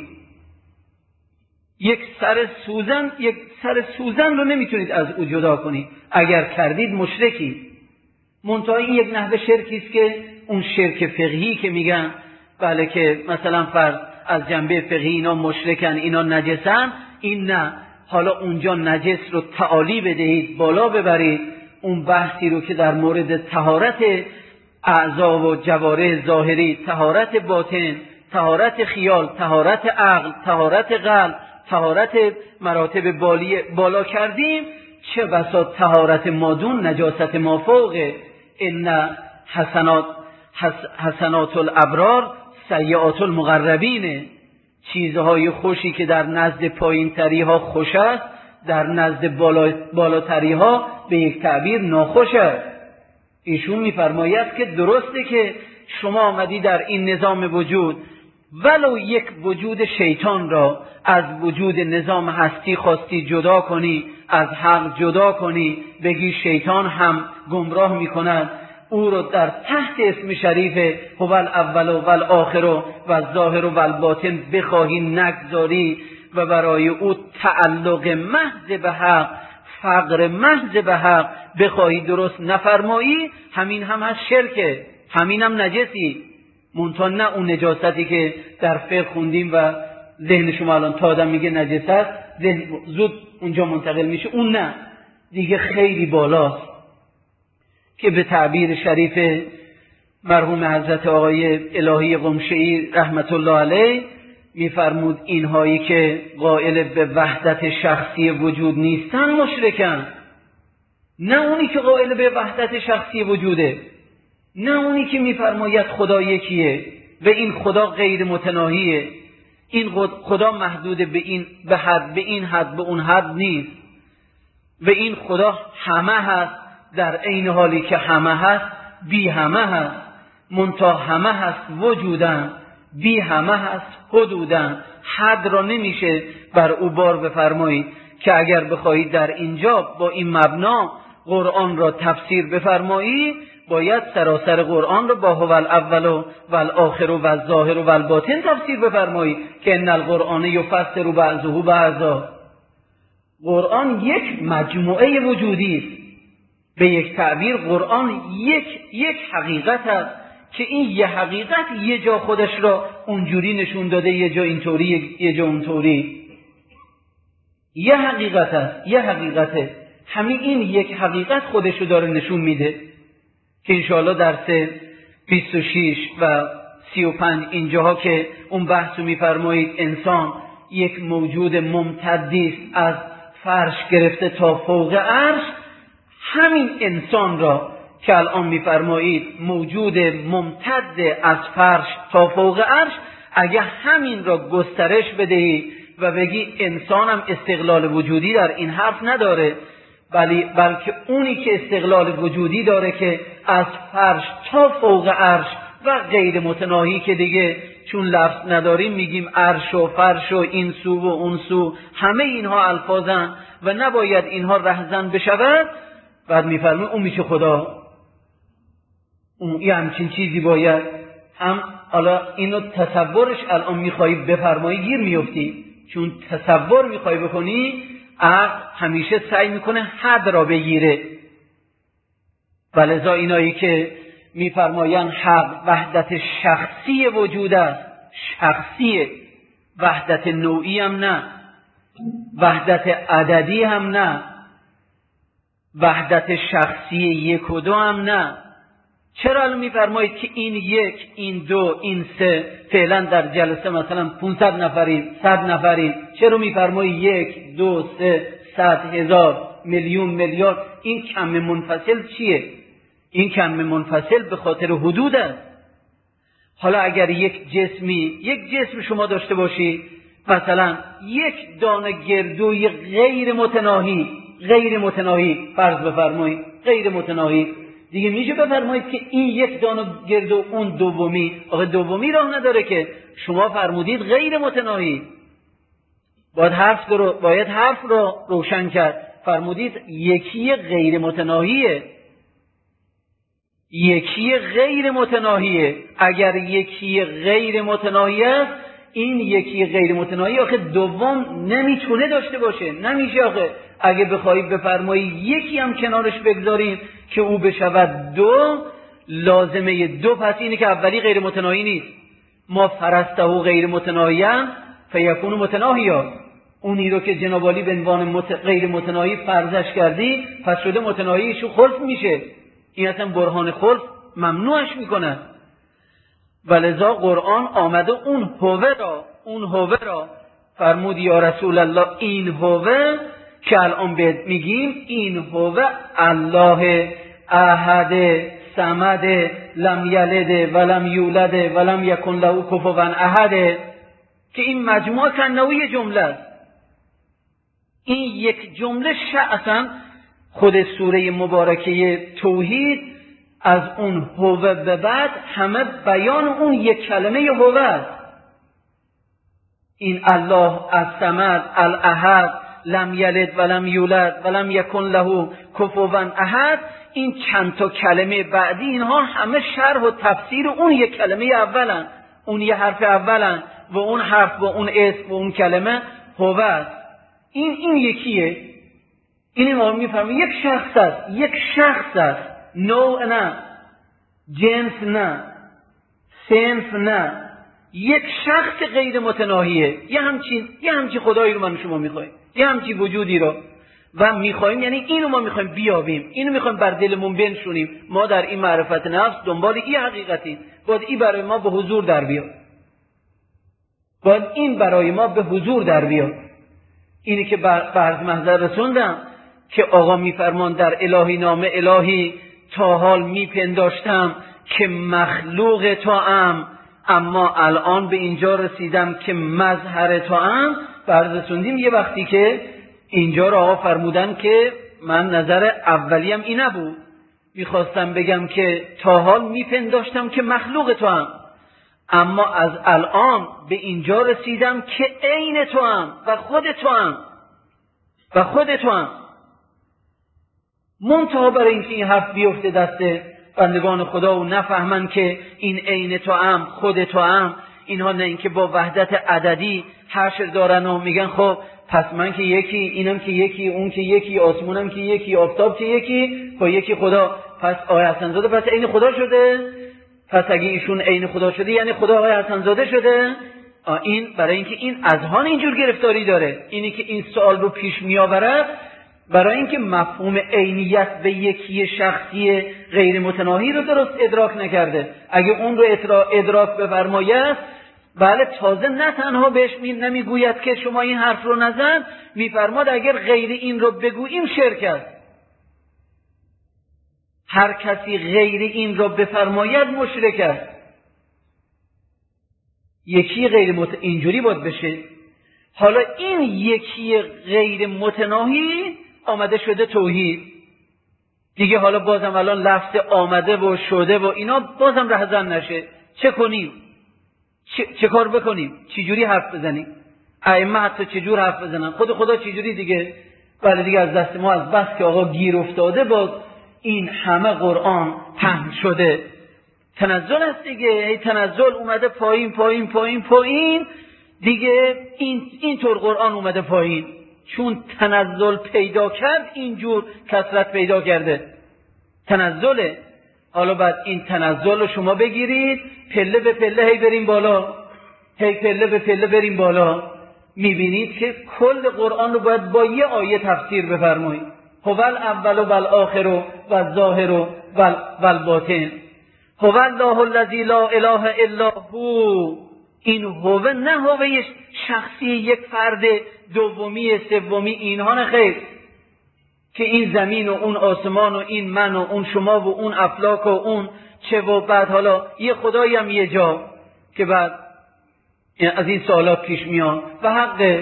یک سر سوزن یک سر سوزن رو نمیتونید از او جدا کنید. اگر کردید مشرکی. منتها این یک نحوه شرکی است که اون شرک فقهی که میگن بله که مثلا فرض از جنبه فقهی اینا مشرکن، اینا نجسن، این نه. حالا اونجا نجس رو تعالی بدهید، بالا ببرید، اون بحثی رو که در مورد طهارت اعضا و جوارح ظاهری، طهارت باطن، طهارت خیال، طهارت عقل، طهارت قلب، طهارت مراتب بالی بالا کردیم، چه بسا طهارت مادون نجاست مافوقه. ان حسنات حسنات الابرار سیئات المقربین، چیزهای خوشی که در نزد پایین تری ها خوش است، در نزد بالا بالاتری ها به یک تعبیر ناخوش است. ایشون میفرماید که درسته که شما آمدی در این نظام وجود ولو یک وجود شیطان را از وجود نظام هستی خواستی جدا کنی، از حق جدا کنی، بگی شیطان هم گمراه میکند، او رو در تحت اسم شریف هو الاول و الاخر و الظاهر و الباطن بخواهی نگذاری و برای او تعلق محض به حق، فقر محض به حق بخواهی درست نفرمایی، همین هم از شرکه، همین هم نجسی. منتها نه اون نجاستی که در فقه خوندیم و ذهن شما الان تا آدم میگه نجس است ذهن زود اونجا منتقل میشه، اون نه، دیگه خیلی بالاست که به تعبیر شریف مرحوم حضرت آقای الهی قمشه‌ای رحمت الله علیه میفرمود اینهایی که قائل به وحدت شخصی وجود نیستن مشرکن، نه اونی که قائل به وحدت شخصی وجوده، نه اونی که میفرماید خدا یکیه و این خدا غیر متناهیه، این خدا محدود به این به حد، به این حد، به اون حد نیست و این خدا همه هست، در عین حالی که همه هست بی همه هست، منتها همه هست وجودن، بی همه هست حدودن، حد را نمیشه بر او بار بفرمایید که اگر بخواهید در اینجا با این مبنا قرآن را تفسیر بفرمایید باید سراسر قرآن را با هو الاول و الاخر و الظاهر و الباطن تفسیر بفرمایید که ان القرآن یفسر بعضه بعضا. قرآن یک مجموعه وجودی است، به یک تعبیر قرآن یک یک حقیقت است که این یه حقیقت یه جا خودش را اونجوری نشون داده، یه جا اینطوری، یه جا اونطوری. یه حقیقت است، یه حقیقته، همین این یک حقیقت خودش رو داره نشون میده که انشاءالله درس بیست و شش و سی و پنج اینجاها که اون بحثو میفرمایید انسان یک موجود ممتدی است از فرش گرفته تا فوق عرش، همین انسان را که الان میفرمایید موجود ممتد از فرش تا فوق عرش، اگه همین را گسترش بدهی و بگی انسانم استقلال وجودی در این حرف نداره، بلی بلکه اونی که استقلال وجودی داره که از فرش تا فوق عرش و غیر متناهی که دیگه چون لفظ نداریم میگیم عرش و فرش و این سو و اون سو، همه اینها الفاظن و نباید اینها رهزن بشود. بعد میفرمایید اون میشه خدا. یه همچین چیزی باید هم حالا اینو تصورش الان میخوایی بفرمایی گیر میفتی، چون تصور میخوایی بکنی عقل همیشه سعی میکنه حد را بگیره. ولذا اینایی که میفرمایند حق وحدت شخصی وجود است، شخصی، وحدت نوعی هم نه، وحدت عددی هم نه، وحدت شخصی یک و دو هم نه. چرا الان میفرمایید که این یک، این دو، این سه، فعلا در جلسه مثلا پانصد نفریم، صد نفریم، چرا میفرمایید یک، دو، سه، صد، هزار، میلیون، میلیارد؟ این کم منفصل چیه؟ این کم منفصل به خاطر حدود است. حالا اگر یک جسمی، یک جسم شما داشته باشی، مثلا یک دانه گردوی غیر متناهی، غیر متناهی فرض بفرمایید، غیر متناهی، دیگه میشه بفرمایید که این یک دانه گردو اون دومی، آخه دومی راه نداره که. شما فرمودید غیر متناهی، باید حرف رو باید حرف رو روشن کرد. فرمودید یکی غیر متناهیه، یکی غیر متناهیه. اگر یکی غیر متناهی است، این یکی غیر متناهی آخه دوم نمیتونه داشته باشه، نمیشه. آخه اگه بخوایی بفرمایی یکی هم کنارش بگذاریم که او بشود دو، لازمه دو پس اینه که اولی غیر متناهی نیست. ما فرسته و غیر متناهی فیکون متناهی ها، اونی رو که جناب عالی به عنوان مت... غیر متناهی فرضش کردی، پس شده متناهیشو خلف میشه. این اصلا برهان خلف ممنوعش میکنه. ولذا قرآن آمده اون هوه را اون هوه را فرمود یا رسول الله این هوه که الان بهت میگیم، این هوه الله احد صمد لم یلد ولم یولد ولم یکن له کفوا احد، که این مجموعه کنوی جمله است. این یک جمله شأساً خود سوره مبارکه توحید از اون هوه به بعد همه بیان اون یک کلمه هوه است. این الله الصمد الاحد لم یلد ولم یولد ولم یکن له کفوا احد، این چند تا کلمه بعدی اینها همه شرح و تفسیر اون یک کلمه اولن، اون یه حرف اولن و اون حرف و اون اسم و اون کلمه هوه است. این این یکیه. این ما میفهمیم یک شخص است، یک شخص است، نوع نه، جنس نه، صنف نه، یک شخص غیر متناهیه. یه همچین یه همچین خدایی رو من شما میخوایم، یه همچین وجودی رو و میخوایم، یعنی اینو ما میخوایم بیابیم، اینو میخوایم بر دلمون بنشونیم. ما در این معرفت نفس دنبال این حقیقتی، باید این برای ما به حضور در بیاد، باید این برای ما به حضور در بیاد. اینی که برز محضر رسوندم که آقا میفرمان در الهی نامه الهی تا حال میپنداشتم که مخلوق توام، اما الان به اینجا رسیدم که مظهر توام. برز رسوندیم یه وقتی که اینجا را آقا فرمودن که من نظر اولیم این نبود، میخواستم بگم که تا حال میپنداشتم که مخلوق توام، اما از الان به اینجا رسیدم که عین توام و خود توام و خود توام. منتها برای اینکه این حرف بیفته دست بندگان خدا و نفهمن که این عین توام خود توام، اینها نه اینکه با وحدت عددی حشر دارن و میگن خب پس من که یکی، اینم که یکی، اون که یکی، آسمونم که یکی، آفتاب که یکی، با یکی خدا، پس آقای حسن‌زاده پس عین خدا شده؟ پس اگه ایشون عین خدا شده یعنی خدا آقای حسن‌زاده شده؟ این برای اینکه این اذهان اینجور گرفتاری داره، اینی که این سوال رو پیش میآورد برای اینکه مفهوم عینیت به یکی شخصی غیر متناهی رو درست ادراک نکرده. اگه اون رو ادراک بفرماید، بله تازه نه تنها بهش نمیگوید که شما این حرف رو نزن، میفرماد اگر غیر این رو بگوییم شرک است. هر کسی غیر این رو بفرماید مشرک است. یکی غیر مت... اینجوری باید بشه. حالا این یکی غیر متناهی آمده شده توحید دیگه. حالا بازم الان لفظ آمده و شده و اینا بازم رهزن نشه. چه کنیم؟ چه, چه کار بکنیم؟ چی جوری حرف بزنیم؟ ائمه حتی چه جور حرف بزنن؟ خود خدا چه جوری دیگه؟ ولی دیگه از دست ما از بس که آقا گیر افتاده، باز این همه قرآن پهن شده تنزل است دیگه، هی تنزل اومده پایین پایین پایین پایین دیگه. این اینطور قرآن اومده پایین، چون تنزل پیدا کرد اینجور کثرت پیدا کرده. تنزله. حالا بعد این تنزل رو شما بگیرید پله به پله هی بریم بالا، هی پله به پله بریم بالا، میبینید که کل قرآن رو باید با یه آیه تفسیر بفرمایید. هو الاول و الآخر و الظاهر و الباطن، هو الله الذی لا اله الا هو. این هو نه هوه شخصی یک فرد دومی سومی، اینها نه خیر، که این زمین و اون آسمان و این من و اون شما و اون افلاک و اون چه و بعد حالا یه خدایی هم یه جا که بعد از این سوالات پیش میاد. و حق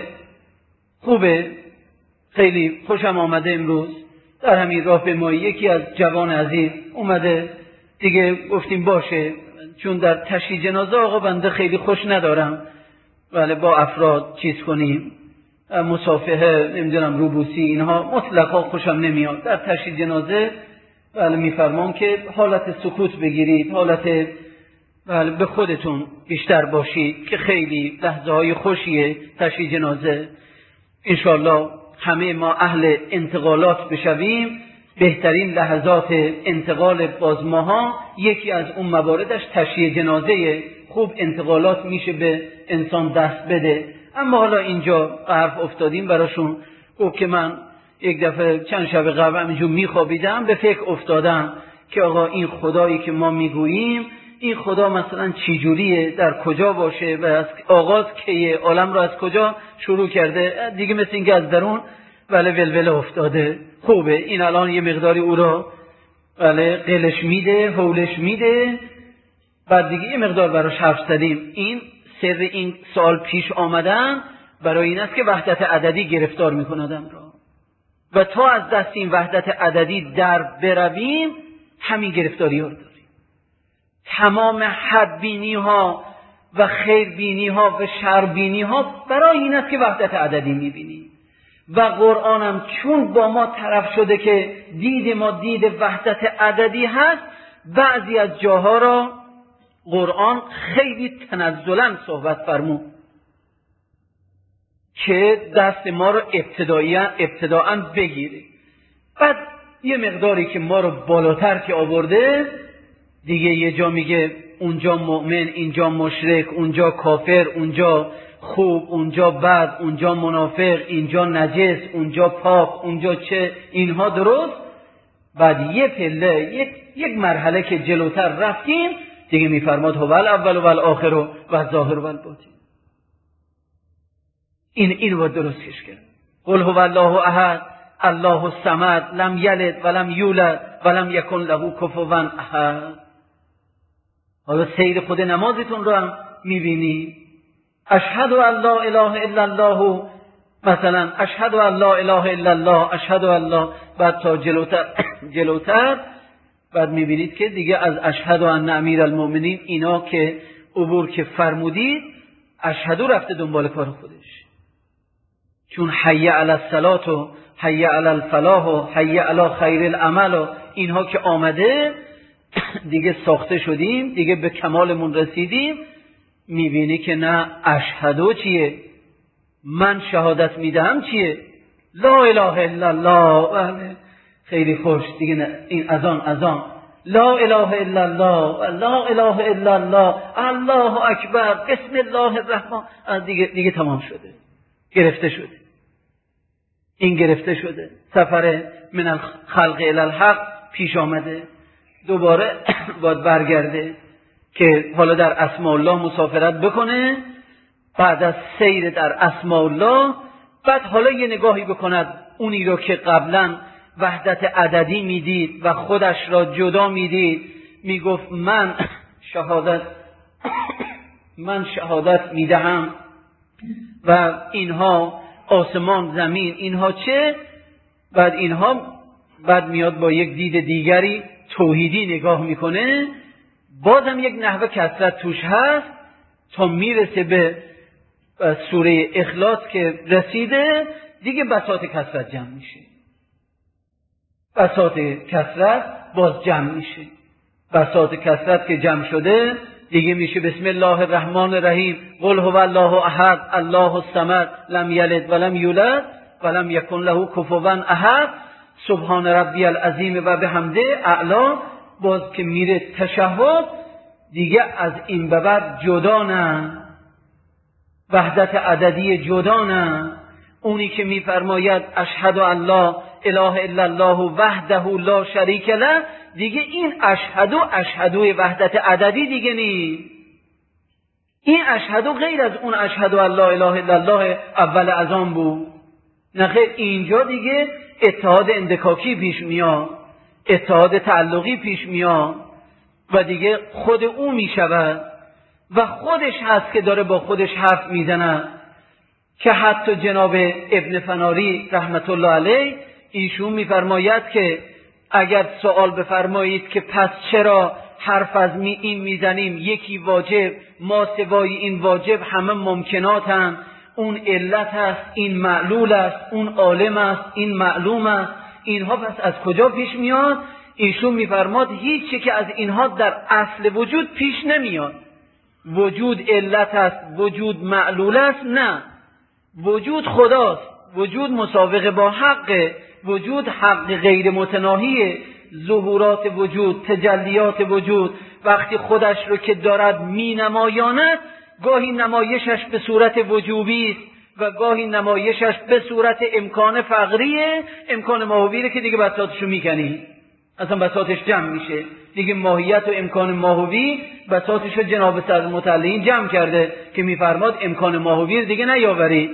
خوبه، خیلی خوشم آمده امروز در همین راهپیمایی یکی از جوان عزیز اومده دیگه، گفتیم باشه، چون در تشییع جنازه آقا بنده خیلی خوش ندارم ولی با افراد چیز کنیم، مصافحه نمیدونم روبوسی اینها مطلقا خوشم نمیاد. در تشییع جنازه ولی میفرمام که حالت سکوت بگیرید، حالت ولی به خودتون بیشتر باشید که خیلی لحظه های خوشیه تشییع جنازه. انشالله همه ما اهل انتقالات بشویم. بهترین لحظات انتقال باز ماها یکی از اون مواردش تشییع جنازه. خوب انتقالات میشه به انسان دست بده. اما حالا اینجا حرف افتادیم براشون، گفت که من یک دفعه چند شب قبل همینجور میخوابیدم به فکر افتادم که آقا این خدایی که ما میگوییم این خدا مثلا چی جوریه، در کجا باشه و از آغاز کیه، عالم را از کجا شروع کرده دیگه، مثل اینکه از درون ولی ولوله افتاده. خوبه این الان یه مقداری او را ولی قلش میده، حولش میده، بعد دیگه یه مقدار براش حرف زدیم. این سر این سال پیش آمدن برای این است که وحدت عددی گرفتار میکنه آدم را، و تا از دست این وحدت عددی در برویم همین گرفتاری ها رو داریم. تمام حدبینی ها و خیربینی ها و شربینی ها برای این است که وحدت عددی میبینیم. و قرآن هم چون با ما طرف شده که دید ما دید وحدت عددی هست، بعضی از جاها را قرآن خیلی تنزلاً صحبت فرمود که دست ما را ابتداءً بگیره. بعد یه مقداری که ما رو بالاتر که آورده دیگه، یه جا میگه اونجا مؤمن، اینجا مشرک، اونجا کافر، اونجا خوب، اونجا بد، اونجا منافق، اینجا نجس، اونجا پاک، اونجا چه، اینها درست. بعد یه پله یک, یک مرحله که جلوتر رفتیم دیگه میفرماد هو الاول و الآخر و الظاهر و الباطن. این این رو درست کش کرد. قل هو الله احد الله الصمد لم یلد ولم یولد ولم یکن له کفوا احد. حالا سیر خود نمازتون رو هم میبینی، اشهد ان لا اله الا الله، مثلا اشهد ان لا اله الا الله، اشهد ان لا، بعد تا جلوتر جلوتر بعد میبینید که دیگه از اشهد ان امیر المؤمنین اینا که عبور که فرمودید، اشهدو رفته دنبال کار خودش، چون حی علی الصلاة و حی علی الفلاح و حی علی خیر العمل و اینها که آمده دیگه ساخته شدیم، دیگه به کمالمون رسیدیم. میبینی که نه اشهدو چیه، من شهادت میدهم چیه، لا اله الا الله. خیلی خوش دیگه، نه این اذان اذان لا اله الا الله لا اله الا الله الله اکبر بسم الله الرحمن، دیگه دیگه تمام شده، گرفته شده. این گرفته شده. سفر من الخلق الی الحق پیش آمده، دوباره باید برگرده که حالا در اسماء الله مسافرت بکنه، بعد از سیر در اسماء الله بعد حالا یه نگاهی بکند اونی رو که قبلا وحدت عددی میدید و خودش را جدا میدید، میگفت من شهادت من شهادت میدهم و اینها آسمان زمین اینها چه، بعد اینها بعد میاد با یک دید دیگری توحیدی نگاه میکنه، بازم یک نحوه کثرت توش هست تا میرسه به سوره اخلاص که رسیده دیگه بساط کثرت جمع میشه، بساط کثرت باز جمع میشه. بساط کثرت که جمع شده دیگه میشه بسم الله الرحمن الرحیم، قل هو الله احد الله الصمد لم یلد ولم یولد ولم یکن له کفوا احد، سبحان ربی العظیم و بحمده اعلا. باز که میره تشهد دیگه از این به بعد جدا نه، وحدت عددی جدا نه. اونی که میفرماید اشهد ان لا اله الا الله وحده لا شریک له، دیگه این اشهدو اشهدوی وحدت عددی دیگه نیست. این اشهدو غیر از اون اشهد ان لا اله الا الله اول از آن بود. نه خیر، اینجا دیگه اتحاد اندکاکی پیش میاد، اتحاد تعلقی پیش میاد و دیگه خود او میشود و خودش هست که داره با خودش حرف میزنه. که حتی جناب ابن فناری رحمت الله علیه ایشون میفرماید که اگر سوال بفرمایید که پس چرا حرف از می این میزنیم، یکی واجب ما سوای این واجب همه ممکناتن، اون علت است این معلول است، اون عالم است این معلوم است، اینها پس از کجا پیش میاد؟ ایشون میفرماد هیچی که از اینها در اصل وجود پیش نمیاد. وجود علت است، وجود معلول است؟ نه، وجود خداست، وجود مسابقه با حق، وجود حق غیر متناهیه. ظهورات وجود، تجلیات وجود وقتی خودش رو که دارد می نمایاند، گاهی نمایشش به صورت وجوبی است و گاهی نمایشش به صورت امکان فقریه، امکان ماهویه که دیگه بساطشو میکنی، اصلا بساطش جمع میشه دیگه. ماهیت و امکان ماهوی بساطشو جناب صدر متعلین جمع کرده که میفرماد امکان ماهوی دیگه نیاورید.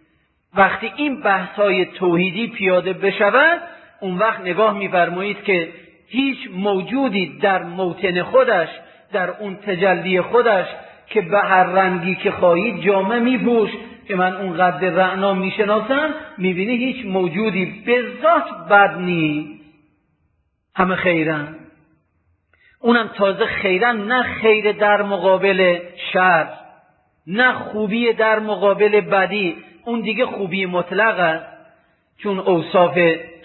وقتی این بحث‌های توحیدی پیاده بشود، اون وقت نگاه می‌فرمایید که هیچ موجودی در موطن خودش، در اون تجلی خودش که به هر رنگی که خواهید جامه می‌پوش، که من اون قد رعنا میشناسم، می‌بینی هیچ موجودی به ذات بد نیست، همه خیرن. اونم تازه خیرن، نه خیر در مقابل شر، نه خوبی در مقابل بدی، اون دیگه خوبی مطلق است. چون اوصاف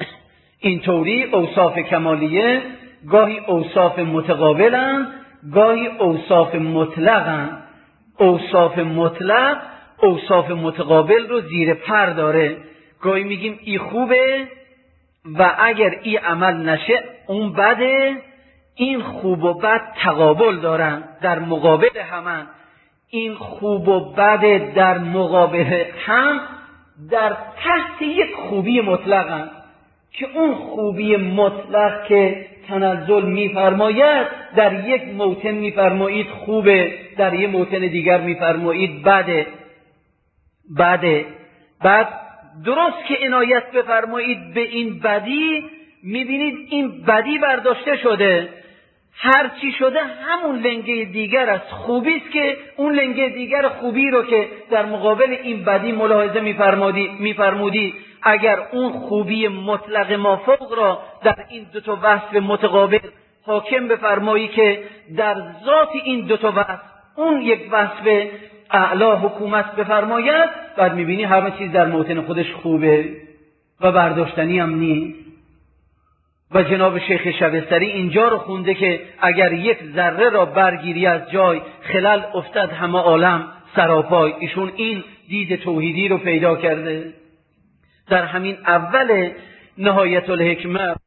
اینطوری اوصاف کمالیه گاهی اوصاف متقابلن، گاهی اوصاف مطلقن. اوصاف مطلق اوصاف متقابل رو زیر پر داره. گاهی میگیم ای خوبه و اگر ای عمل نشه اون بده. این خوب و بد تقابل دارن، در مقابل همن. این خوب و بد در مقابل هم در تحت یک خوبی مطلقن، که اون خوبی مطلق که تنزل میفرماید در یک موطن میفرمایید خوبه، در یک موطن دیگر میفرمایید بده. بده بعد درست که عنایت بفرمایید به این بدی، میبینید این بدی برداشته شده، هر چی شده همون لنگه دیگر است. خوبی است که اون لنگه دیگر خوبی رو که در مقابل این بدی ملاحظه میفرمودی میفرمودی اگر اون خوبی مطلق مافوق را در این دو تا وصف متقابل حاکم بفرمایی که در ذات این دو تا وصف اون یک وصف اعلا حکومت بفرماید، بعد میبینی همه چیز در موطن خودش خوبه و برداشتنی هم نیست. و جناب شیخ شبستری اینجا رو خونده که اگر یک ذره را برگیری از جای، خلل افتد همه عالم سراپای. ایشون این دید توحیدی رو پیدا کرده. در همین اول نهایت الحکمه